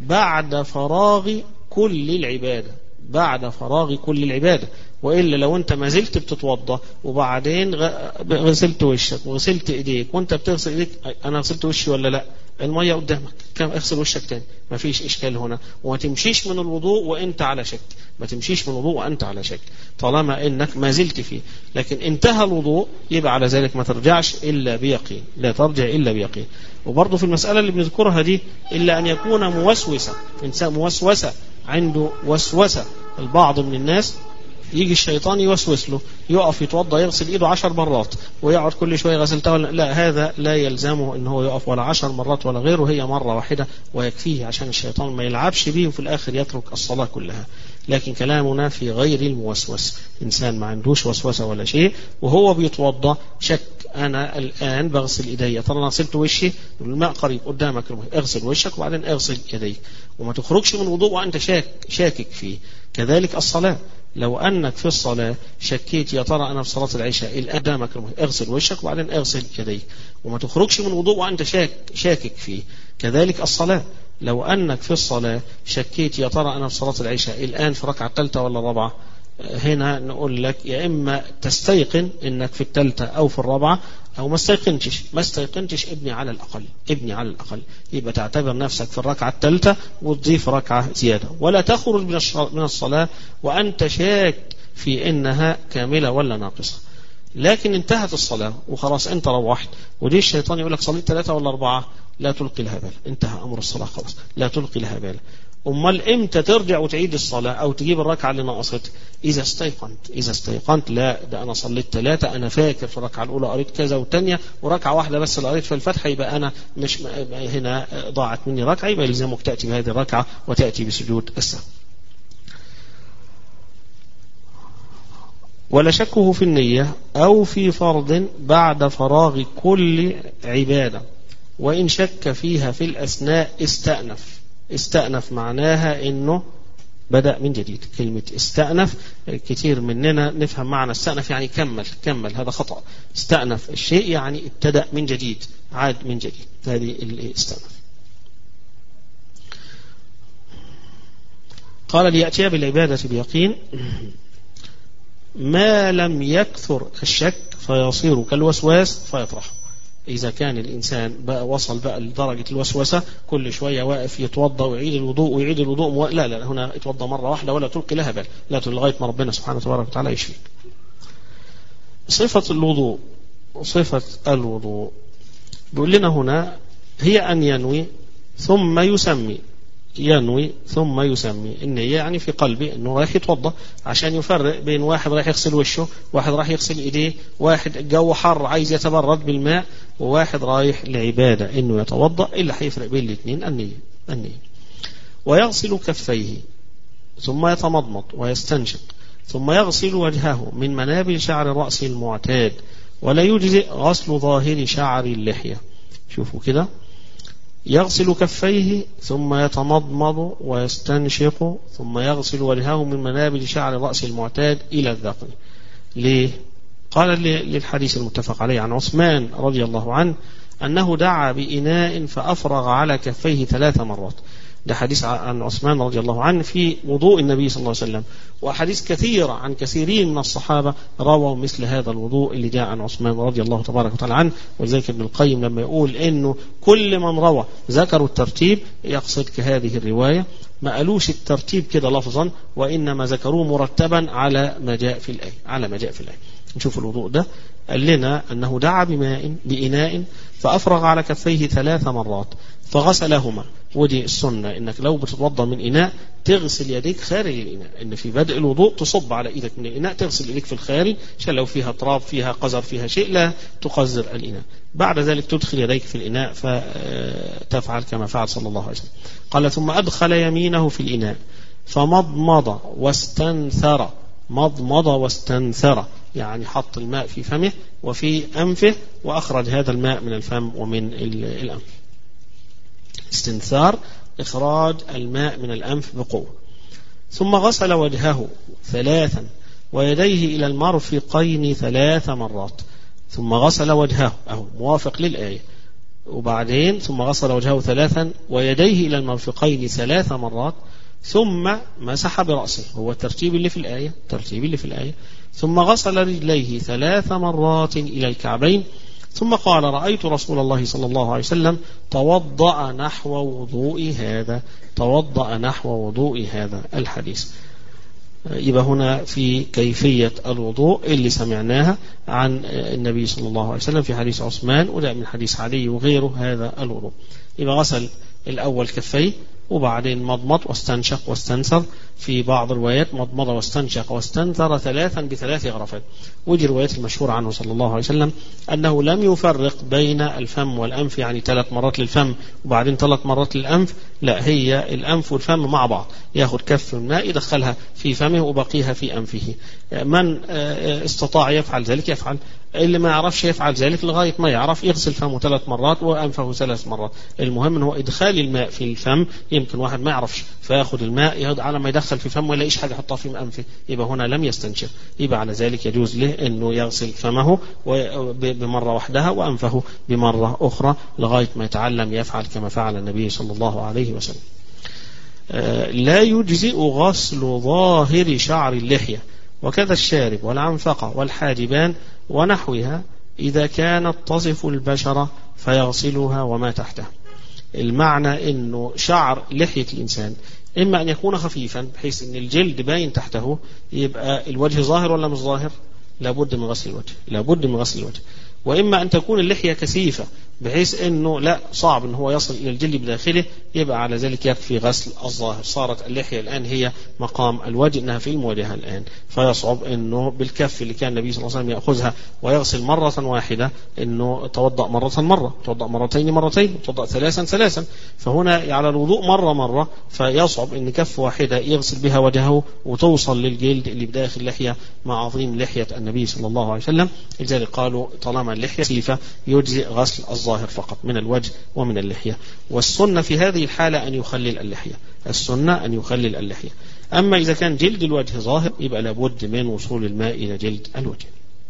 بعد فراغ كل العبادة، بعد فراغ كل العبادة. وإلا لو أنت ما زلت بتتوضى وبعدين غسلت وشك وغسلت إيديك وأنت بتغسل إيديك، أنا غسلت وشي ولا لا؟ المية قدامك، كم اغسل وشك تاني، ما فيش إشكال هنا. وما تمشيش من الوضوء وأنت على شك، ما تمشيش من الوضوء وأنت على شك طالما إنك ما زلت فيه. لكن انتهى الوضوء يبقى على ذلك ما ترجعش إلا بيقين، لا ترجع إلا بيقين. وبرضه في المسألة اللي بنذكرها دي إلا أن يكون موسوسة، إنسان موسوسة عنده وسوسة. البعض من الناس يجي الشيطان يوسوس له يقف يتوضى يغسل ايده عشر مرات ويقعد كل شويه غسلتها ولا لا، هذا لا يلزمه ان هو يقف ولا عشر مرات ولا غيره، هي مره واحده ويكفيه عشان الشيطان ما يلعبش بيه وفي الاخر يترك الصلاه كلها. لكن كلامنا في غير الموسوس، انسان ما عندوش وسوسه ولا شيء وهو بيتوضى شك انا الان بغسل ايدي، ترى انا غسلت وشي، الماء قريب قدامك، اغسل وشك وبعدين اغسل يديك، وما تخرجش من الوضوء وانت شاك شاكك فيه. كذلك الصلاه، لو أنك في الصلاة شكيت يا ترى أنا في صلاة العشاء الآن قدامك اغسل وشك وبعدين اغسل يديك، وما تخرجش من وضوء وأنت شاك شاكك فيه. كذلك الصلاة، لو أنك في الصلاة شكيت يا ترى أنا في صلاة العشاء الآن في ركعة الثالثة ولا الرابعة، هنا نقول لك يا إما تستيقن إنك في الثالثة أو في الرابعة، أو ما استيقنتش ما استيقنتش ابني على الأقل ابني على الأقل يبقى تعتبر نفسك في الركعة الثالثة وتضيف ركعة زيادة، ولا تخرج من الصلاة وأنت شاك في إنها كاملة ولا ناقصة. لكن انتهت الصلاة وخلاص أنت روحت، ودي الشيطان يقول لك صليت ثلاثة ولا أربعة، لا تلقي لها بال، انتهى أمر الصلاة خلاص، لا تلقي لها بال. أمال إمتى ترجع وتعيد الصلاة أو تجيب الركعة اللي ناقصت؟ إذا استيقنت إذا استيقنت لا ده أنا صليت ثلاثة، أنا فاكر في الركعة الأولى قريت كذا والثانية وركعة واحدة بس اللي قريت في الفتحة، يبقى أنا مش هنا ضاعت مني ركعة، يبقى يلزمك تأتي بهذه الركعة وتأتي بسجود السهو. ولا شكه في النية أو في فرض بعد فراغ كل عبادة، وإن شك فيها في الأثناء استأنف. استأنف معناها إنه بدأ من جديد. كلمة استأنف كتير مننا نفهم معنى استأنف يعني كمل كمل، هذا خطأ. استأنف الشيء يعني ابتدأ من جديد، عاد من جديد، هذه الاستأنف. قال ليأتي بالعبادة بيقين ما لم يكثر الشك فيصير كالوسواس فيطرح. إذا كان الإنسان بقى وصل بقى لدرجة الوسوسة كل شوية واقف يتوضى ويعيد الوضوء ويعيد الوضوء مو... لا لا هنا يتوضى مرة واحدة ولا تلقي لها بال، لا لغاية ما ربنا سبحانه وتبارك وتعالى يشفيك. صفة الوضوء صفة الوضوء بيقول لنا هنا هي أن ينوي ثم يسمي. ينوي ثم يسمي، النية يعني في قلبي انه رايح يتوضا، عشان يفرق بين واحد رايح يغسل وشه، واحد رايح يغسل ايديه، واحد الجو حر عايز يتبرد بالماء، وواحد رايح لعبادة انه يتوضا. اللي هيفرق بين الاثنين النية النية. ويغسل كفيه ثم يتمضمض ويستنشق ثم يغسل وجهه من منابل شعر الرأس المعتاد، ولا يجزئ غسل ظاهر شعر اللحية. شوفوا كده، يغسل كفيه ثم يتمضمض ويستنشق ثم يغسل وجهه من منابل شعر الرأس المعتاد إلى الذقن. ليه؟ قال للحديث المتفق عليه عن عثمان رضي الله عنه أنه دعا بإناء فأفرغ على كفيه ثلاث مرات. ده حديث عن عثمان رضي الله عنه في وضوء النبي صلى الله عليه وسلم، وحديث كثيرة عن كثيرين من الصحابة رووا مثل هذا الوضوء اللي جاء عن عثمان رضي الله تبارك وتعالى عنه. ولذلك ابن القيم لما يقول إنه كل من روى ذكروا الترتيب يقصد كهذه الرواية، ما قالوش الترتيب كده لفظا، وإنما ذكروه مرتبا على ما جاء في الآية على ما جاء في الآية. نشوف الوضوء ده، قال لنا أنه دعا بماء بإناء فأفرغ على كفيه ثلاث مرات فغسلهما. ودي السنة، إنك لو بتتوضأ من إناء تغسل يديك خارج الإناء، إن في بدء الوضوء تصب على إيدك من الإناء، تغسل إيديك في الخارج عشان لو فيها تراب فيها قذر فيها شيء لا تقذر الإناء. بعد ذلك تدخل يديك في الإناء فتفعل كما فعل صلى الله عليه وسلم. قال ثم أدخل يمينه في الإناء فمضمض واستنثر. مضمض واستنثر يعني حط الماء في فمه وفي أنفه وأخرج هذا الماء من الفم ومن الأنف. استنثار إخراج الماء من الأنف بقوة. ثم غسل وجهه ثلاثا ويديه إلى المرفقين ثلاث مرات. ثم غسل وجهه أهو موافق للآية. وبعدين ثم غسل وجهه ثلاثا ويديه إلى المرفقين ثلاث مرات ثم مسح برأسه، هو الترتيب اللي في الآية الترتيب اللي في الآية ثم غسل رجليه ثلاث مرات إلى الكعبين. ثم قال رأيت رسول الله صلى الله عليه وسلم توضأ نحو وضوء هذا توضأ نحو وضوء هذا الحديث. يبقى هنا في كيفية الوضوء اللي سمعناها عن النبي صلى الله عليه وسلم في حديث عثمان، وده من حديث علي وغيره هذا الوضوء. يبقى غسل الأول كفيه وبعدين مضمض واستنشق واستنثر، في بعض الروايات مضمض واستنشق واستنثر ثلاثا بثلاث غرفات. ودي الروايات المشهورة عنه صلى الله عليه وسلم أنه لم يفرق بين الفم والأنف، يعني ثلاث مرات للفم وبعدين ثلاث مرات للأنف، لا هي الأنف والفم مع بعض، ياخذ كف من ماء يدخلها في فمه وبقيها في أنفه. من استطاع يفعل ذلك يفعل، اللي ما يعرفش يفعل ذلك لغاية ما يعرف يغسل فمه ثلاث مرات وأنفه ثلاث مرات. المهم أنه إدخال الماء في الفم، يمكن واحد ما يعرفش فيأخذ الماء على ما يدخل في فمه ولا يلاقيش حاجة يحطها في أنفه، يبقى هنا لم يستنشق، يبقى على ذلك يجوز له أنه يغسل فمه بمرة وحدها وأنفه بمرة أخرى لغاية ما يتعلم يفعل كما فعل النبي صلى الله عليه وسلم. لا يجزئ غسل ظاهر شعر اللحية وكذا الشارب والعنفقة والحاجبان ونحوها إذا كانت تصف البشرة فيغسلها وما تحتها. المعنى أنه شعر لحية الإنسان إما أن يكون خفيفا بحيث أن الجلد باين تحته، يبقى الوجه ظاهر ولا مش ظاهر؟ لابد من غسل الوجه لابد من غسل الوجه وإما أن تكون اللحية كثيفة بحيث أنه لا صعب أنه هو يصل إلى الجلد بداخله، يبقى على ذلك يكفي غسل الظاهر. صارت اللحية الآن هي مقام الوجه، أنها في المواجهة الآن، فيصعب أنه بالكف اللي كان النبي صلى الله عليه وسلم يأخذها ويغسل مرة واحدة أنه توضأ مرة مرة، توضأ مرتين مرتين، توضأ ثلاثا ثلاثا. فهنا على الوضوء مرة مرة، فيصعب أن كف واحدة يغسل بها وجهه وتوصل للجلد اللي بداخل اللحية مع عظيم لحية النبي صلى الله عليه وسلم. لذلك قالوا طالما اللحية كثيفة يجزئ غسل الظاهر فقط من الوجه ومن اللحية. والسنة في هذه الحالة أن يخلل اللحية السنة أن يخلل اللحية. أما إذا كان جلد الوجه ظاهر يبقى لابد من وصول الماء إلى جلد الوجه.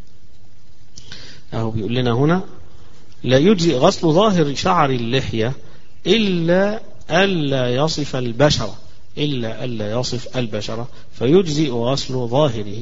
أهو بيقول لنا هنا لا يجزئ غسل ظاهر شعر اللحية إلا ألا يصف البشرة إلا ألا يصف البشرة فيجزئ غسل ظاهره.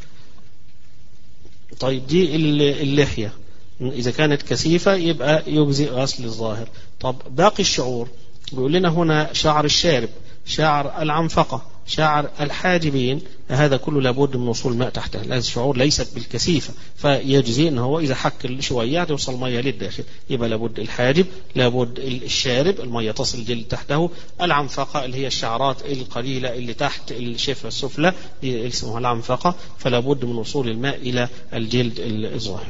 طيب دي اللحية إذا كانت كثيفة يبقى يجزئ غسل الظاهر. طب باقي الشعور بيقول لنا هنا شعر الشارب، شعر العنفقة، شعر الحاجبين، هذا كله لابد من وصول ماء تحته. هذه الشعور ليست بالكثيفة فيجزي أنه هو إذا حك شوية توصل مية للداخل، يبقى لابد الحاجب، لابد الشارب المية تصل الجلد تحته، العنفقة اللي هي الشعرات القليلة اللي تحت الشفة السفلى اسمها العنفقة، فلابد من وصول الماء إلى الجلد الظاهر.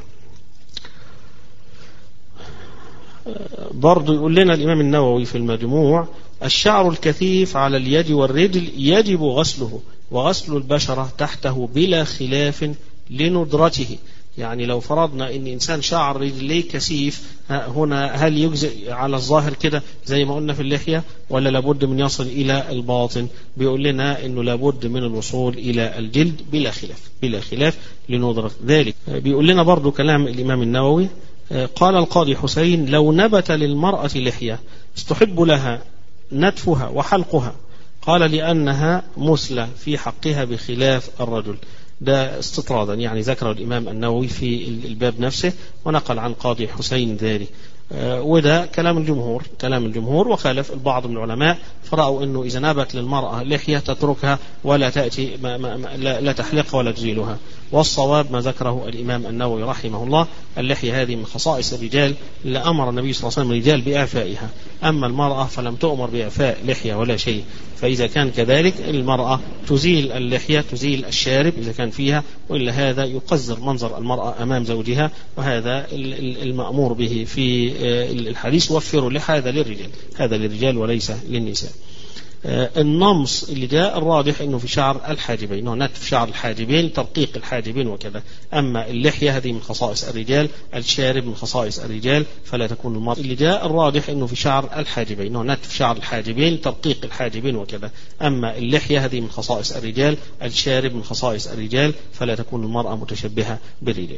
برضو يقول لنا الإمام النووي في المجموع الشعر الكثيف على اليد والرجل يجب غسله وغسل البشرة تحته بلا خلاف لندرته. يعني لو فرضنا ان انسان شعر رجليه كثيف هنا هل يجزئ على الظاهر كده زي ما قلنا في اللحية ولا لابد من يصل الى الباطن؟ بيقول لنا انه لابد من الوصول الى الجلد بلا خلاف بلا خلاف لندرة ذلك. بيقول لنا برضو كلام الامام النووي قال القاضي حسين: لو نبت للمرأة لحية استحب لها نتفها وحلقها. قال: لأنها مثلى في حقها بخلاف الرجل. ده استطرادا، يعني ذكر الإمام النووي في الباب نفسه ونقل عن قاضي حسين ذلك، وده كلام الجمهور كلام الجمهور وخالف البعض من العلماء، فرأوا أنه إذا نبت للمرأة لحية تتركها ولا تأتي ما ما لا, لا تحلقها ولا تزيلها. والصواب ما ذكره الإمام النووي رحمه الله: اللحية هذه من خصائص الرجال اللي أمر النبي صلى الله عليه وسلم الرجال بإعفائها، أما المرأة فلم تؤمر بإعفاء لحية ولا شيء. فإذا كان كذلك المرأة تزيل اللحية، تزيل الشارب إذا كان فيها، وإلا هذا يقذر منظر المرأة أمام زوجها، وهذا المأمور به في الحديث: وفروا اللحى. هذا للرجال هذا للرجال وليس للنساء. النمص اللي جاء الراجح انه في شعر الحاجبين، انه نتف شعر الحاجبين، ترقيق الحاجبين وكذا. اما اللحيه هذه من خصائص الرجال، الشارب من خصائص الرجال، فلا تكون المرأة. اللي جاء الراجح انه في شعر الحاجبين، انه نتف شعر الحاجبين، ترقيق الحاجبين وكذا. اما اللحيه هذه من خصائص الرجال، الشارب من خصائص الرجال، فلا تكون المرأة متشبهة بالرجال.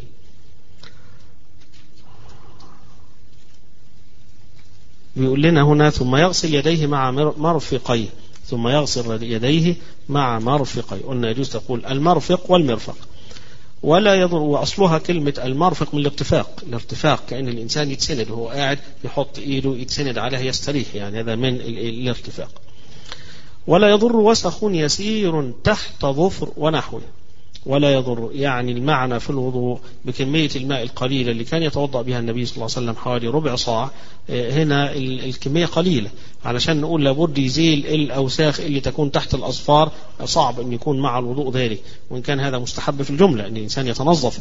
بيقول لنا هنا: ثم يغسل يديه مع مرفقيه ثم يغسل يديه مع مرفقيه. قلنا يجوز تقول المرفق والمرفق ولا يضر. وأصلها كلمة المرفق من الارتفاق، الارتفاق كأن الإنسان يتسند وهو قاعد يحط إيده يتسند عليها يستريح، يعني هذا من الارتفاق. ولا يضر وسخ يسير تحت ظفر ونحوه. ولا يضر يعني المعنى في الوضوء بكمية الماء القليلة اللي كان يتوضأ بها النبي صلى الله عليه وسلم حوالي ربع صاع، هنا الكمية قليلة علشان نقول لابد يزيل الأوساخ اللي تكون تحت الأظفار، صعب أن يكون مع الوضوء ذلك، وإن كان هذا مستحب في الجملة أن الإنسان يتنظف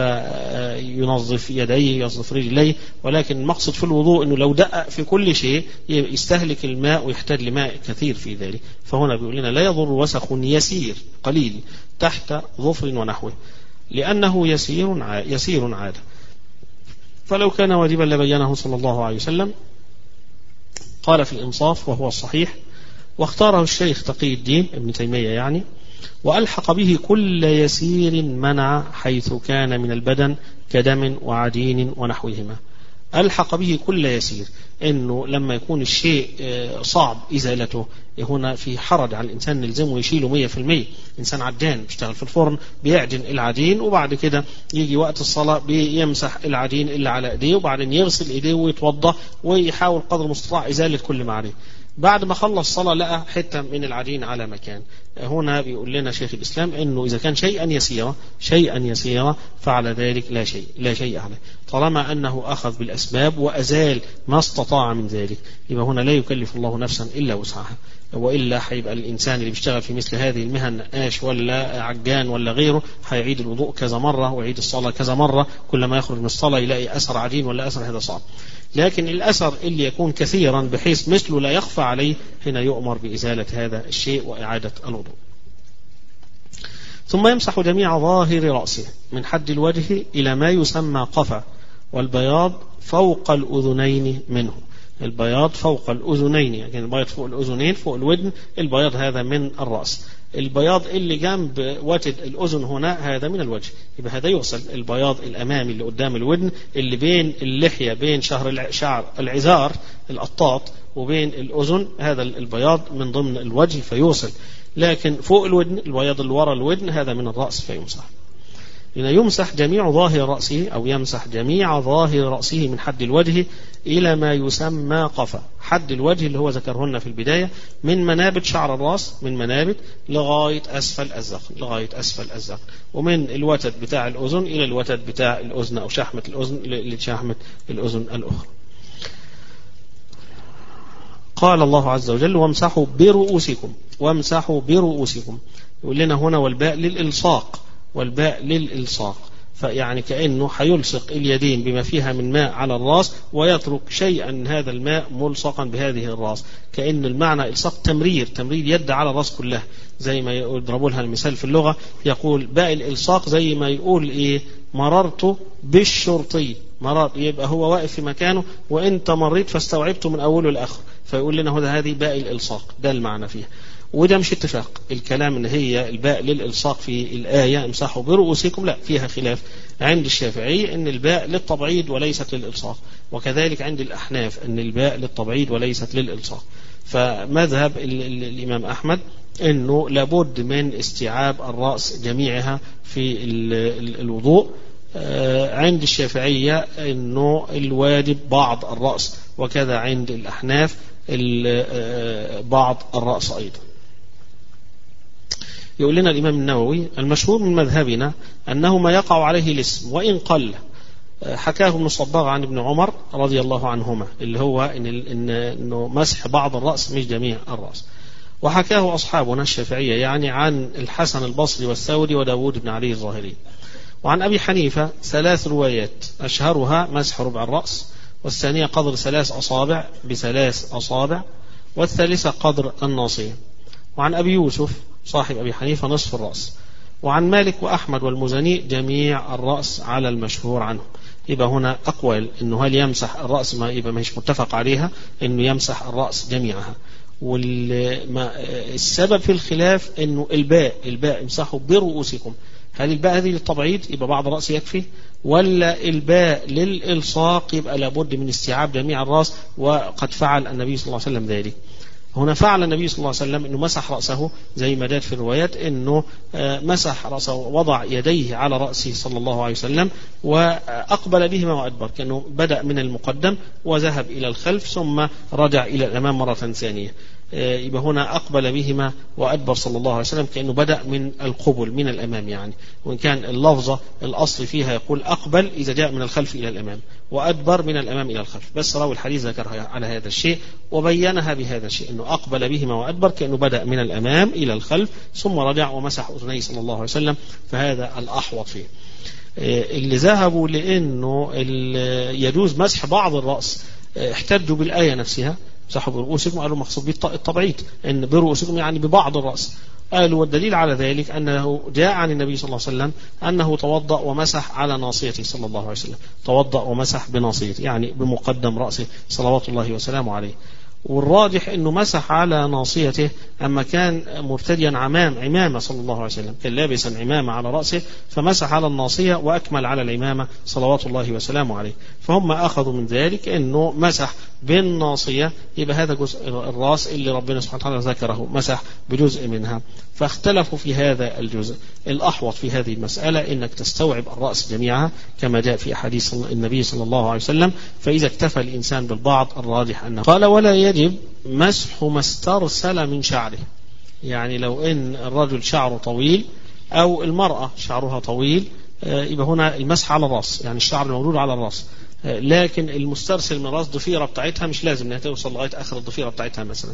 فينظف يديه ينظف رجليه، ولكن المقصد في الوضوء أنه لو دقق في كل شيء يستهلك الماء ويحتاج لماء كثير في ذلك. فهنا بيقول لنا: لا يضر وسخ يسير قليل تحت ظفر ونحوه، لأنه يسير يسير عادة. فلو كان واجبا لبينه صلى الله عليه وسلم. قال في الإنصاف وهو الصحيح، واختاره الشيخ تقي الدين ابن تيمية يعني، وألحق به كل يسير منع حيث كان من البدن كدم وعجين ونحوهما. ألحق به كل يسير، إنه لما يكون الشيء صعب إزالته، هنا في حرج على الإنسان نلزمه يشيله مية في المية. إنسان عجان بيشتغل في الفرن بيعجن العجين، وبعد كده يجي وقت الصلاة بيمسح العجين اللي على إيديه، وبعدين يغسل إيديه ويتوضأ ويحاول قدر المستطاع إزالة كل ما عليه. بعد ما خلص صلاة لقى حتة من العجين على مكان. هنا بيقول لنا شيخ الإسلام إنه إذا كان شيئا يسيرا شيئا يسيرا فعلى ذلك لا شيء لا شيء عليه، طالما أنه أخذ بالأسباب وأزال ما استطاع من ذلك. يبقى هنا لا يكلف الله نفسا إلا وسعها، وإلا حيبقى الإنسان اللي بيشتغل في مثل هذه المهن نقاش ولا عجان ولا غيره هيعيد الوضوء كذا مرة ويعيد الصلاة كذا مرة، كل ما يخرج من الصلاة يلاقي أثر عجين ولا أثر، هذا صعب. لكن الأثر اللي يكون كثيرا بحيث مثله لا يخفى عليه، هنا يؤمر بإزالة هذا الشيء وإعادة الوضوء. ثم يمسح جميع ظاهر رأسه من حد الوجه إلى ما يسمى قفا، والبياض فوق الأذنين منه. البياض فوق الأذنين، يعني البياض فوق الأذنين فوق الودن، البياض هذا من الرأس. البياض اللي جنب وتد الأذن هنا هذا من الوجه، يبقى هذا يغسل. البياض الأمامي اللي قدام الودن اللي بين اللحية بين شهر شعر العذار القطاط وبين الأذن، هذا البياض من ضمن الوجه فيغسل. لكن فوق الودن البياض اللي وراء الودن هذا من الرأس فيمسح. هنا يمسح جميع ظاهر رأسه أو يمسح جميع ظاهر رأسه من حد الوجه إلى ما يسمى قفا. حد الوجه اللي هو ذكرهن في البداية من منابت شعر الرأس، من منابت لغاية أسفل الذقن لغاية أسفل الذقن، ومن الوتد بتاع الأذن إلى الوتد بتاع الأذن أو شحمة الأذن لشحمة الأذن الأخرى. قال الله عز وجل: وامسحوا برؤوسكم وامسحوا برؤوسكم. يقول لنا هنا والباء للإلصاق والباء للإلصاق، فيعني كأنه حيلصق اليدين بما فيها من ماء على الرأس ويترك شيئا من هذا الماء ملصقا بهذه الرأس، كأن المعنى إلصاق تمرير تمرير يد على الرأس كلها، زي ما يضربوا لها المثال في اللغة، يقول باء الإلصاق زي ما يقول إيه مررت بالشرطي، مرات يبقى هو واقف في مكانه وانت مريت فاستوعبته من أوله لآخر، فيقول لنا هذا هذه باء الإلصاق، ده المعنى فيها. وده مش اتفاق الكلام ان هي الباء للإلصاق في الآية امسحوا برؤوسكم، لا فيها خلاف. عند الشافعي أن الباء للتبعيض وليست للإلصاق، وكذلك عند الأحناف أن الباء للتبعيض وليست للإلصاق. فمذهب الإمام أحمد أنه لابد من استيعاب الرأس جميعها في الوضوء. عند الشافعية أنه الواجب بعض الرأس، وكذا عند الأحناف بعض الرأس أيضا. يقول لنا الإمام النووي: المشهور من مذهبنا أنه ما يقع عليه الاسم وإن قل. حكاه ابن الصباغ عن ابن عمر رضي الله عنهما، اللي هو إن إنه مسح بعض الرأس مش جميع الرأس. وحكاه أصحابنا الشافعية يعني عن الحسن البصري والثوري وداود بن علي الظاهري. وعن أبي حنيفة ثلاث روايات، أشهرها مسح ربع الرأس، والثانية قدر ثلاث أصابع بثلاث أصابع، والثالثة قدر الناصية. وعن أبي يوسف صاحب أبي حنيفة نصف الرأس. وعن مالك وأحمد والمزني جميع الرأس على المشهور عنه. يبقى هنا أقوال إنه هل يمسح الرأس، ما يبقى مش متفق عليها إنه يمسح الرأس جميعها. والسبب في الخلاف إنه الباء الباء امسحوا برؤوسكم، هل الباء هذه للتبعيض يبقى بعض الرأس يكفي، ولا الباء للإلصاق يبقى لابد من استيعاب جميع الرأس؟ وقد فعل النبي صلى الله عليه وسلم ذلك. هنا فعل النبي صلى الله عليه وسلم أنه مسح رأسه زي ما جاءت في الروايات، أنه مسح رأسه، وضع يديه على رأسه صلى الله عليه وسلم وأقبل بهما وأدبر، كأنه بدأ من المقدم وذهب إلى الخلف ثم رجع إلى الأمام مرة ثانية. يبقى هنا أقبل بهما وأدبر صلى الله عليه وسلم، كأنه بدأ من القبل من الأمام يعني. وإن كان اللفظة الأصل فيها يقول أقبل إذا جاء من الخلف إلى الأمام، وأدبر من الأمام إلى الخلف، بس راوي الحديث ذكرها على هذا الشيء وبينها بهذا الشيء، أنه أقبل بهما وأدبر كأنه بدأ من الأمام إلى الخلف ثم رجع ومسح أذنيه صلى الله عليه وسلم. فهذا الأحوط فيه. اللي ذهبوا لأنه يجوز مسح بعض الرأس احتجوا بالآية نفسها، مسحوا برؤوسكم، قالوا مقصود بالتبعيض ان برؤوسكم يعني ببعض الرأس. قالوا والدليل على ذلك أنه جاء عن النبي صلى الله عليه وسلم أنه توضأ ومسح على ناصيته صلى الله عليه وسلم، توضأ ومسح بناصيته يعني بمقدم رأسه صلوات الله وسلامه عليه. والراجح أنه مسح على ناصيته أما كان مرتديا عمام عمامة صلى الله عليه وسلم، كان لابسا عمامة على رأسه فمسح على الناصية وأكمل على العمامة صلوات الله وسلامه عليه. فهم أخذوا من ذلك أنه مسح بالناصية، يبقى هذا جزء الرأس اللي ربنا سبحانه وتعالى ذكره مسح بجزء منها. فاختلفوا في هذا الجزء. الأحوط في هذه المسألة أنك تستوعب الرأس جميعها كما جاء في حديث النبي صلى الله عليه وسلم. فإذا اكتفى الإنسان بالبعض الراجح أنه قال ولا يجب مسح ما استرسل من شعره، يعني لو ان الرجل شعره طويل او المرأة شعرها طويل يبقى هنا المسح على الراس، يعني الشعر الموجود على الراس، لكن المسترسل من الراس الضفيرة بتاعتها مش لازم انها توصل لغاية اخر الضفيرة بتاعتها مثلا.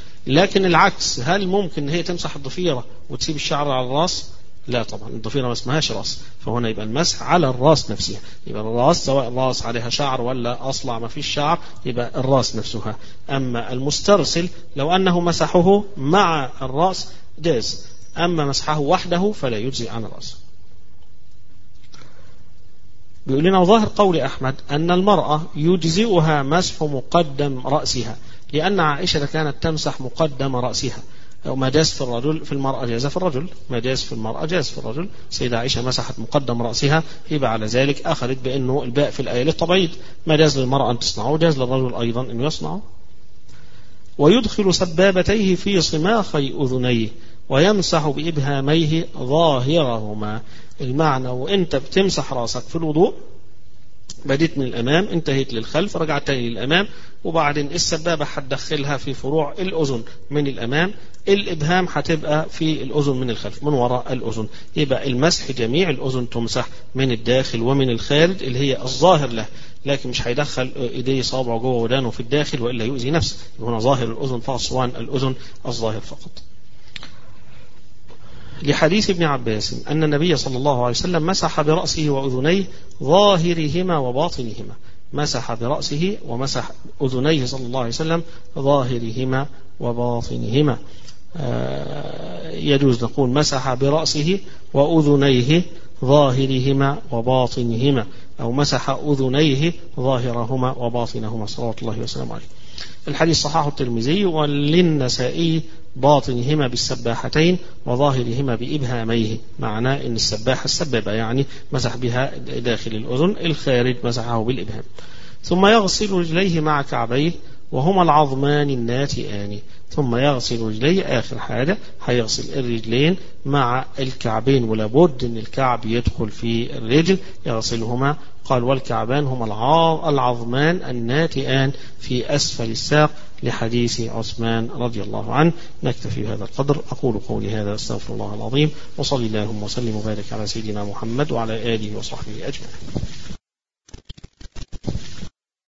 لكن العكس، هل ممكن هي تمسح الضفيرة وتسيب الشعر على الراس؟ لا طبعا، الضفيرة ما اسمهاش راس، فهنا يبقى المسح على الراس نفسها. يبقى الراس سواء الراس عليها شعر ولا أصلع ما فيش شعر يبقى الراس نفسها. أما المسترسل لو أنه مسحه مع الراس جاز، أما مسحه وحده فلا يجزي عن الراس. بيقول لنا ظاهر قول أحمد أن المرأة يجزئها مسح مقدم رأسها، لأن عائشة كانت تمسح مقدم رأسها، ما جاز في الرجل في المرأة جاز في الرجل، ما جاز في المرأة جاز في الرجل. سيدة عائشة مسحت مقدم رأسها، يبقى على ذلك أخذت بأنه الباء في الآية للتبعيض، ما جاز للمرأة أن تصنعه جاز للرجل أيضا أن يصنعه. ويدخل سبابتيه في صماخي أذنيه ويمسح بإبهاميه ظاهرهما. المعنى وأنت بتمسح رأسك في الوضوء بديت من الأمام انتهيت للخلف رجعت تاني للأمام، وبعدين السبابة هتدخلها في فروع الأذن من الأمام، الإبهام هتبقى في الأذن من الخلف من وراء الأذن. يبقى المسح جميع الأذن تمسح من الداخل ومن الخارج اللي هي الظاهر له، لكن مش هيدخل إيديه صابعه جوه ودانه في الداخل وإلا يؤذي نفسه. هنا ظاهر الأذن فأصوان الأذن الظاهر فقط. لحديث ابن عباس أن النبي صلى الله عليه وسلم مسح برأسه وأذنيه ظاهرهما وباطنهما، مسح برأسه ومسح أذنيه صلى الله عليه وسلم ظاهرهما وباطنهما. آه يجوز نقول مسح برأسه وأذنيه ظاهرهما وباطنهما، أو مسح أذنيه ظاهرهما وباطنهما صلوات الله وسلامه عليه. الحديث صححه الترمذي وللنسائي باطنهما بالسباحتين وظاهرهما بإبهاميه. معناه إن السباحة السبابة يعني مسح بها داخل الأذن، الخارج مسحه بالإبهام. ثم يغسل رجليه مع كعبيه وهما العظمان الناتئان. ثم يغسل رجليه، آخر حاجة هيغسل الرجلين مع الكعبين، ولابد أن الكعب يدخل في الرجل يغسلهما. قال والكعبان هما العظمان الناتئان في أسفل الساق، لحديث عثمان رضي الله عنه. نكتفي بهذا القدر. أقول قولي هذا استغفر الله العظيم، وصلي اللهم وسلم وبارك على سيدنا محمد وعلى آله وصحبه أجمعين.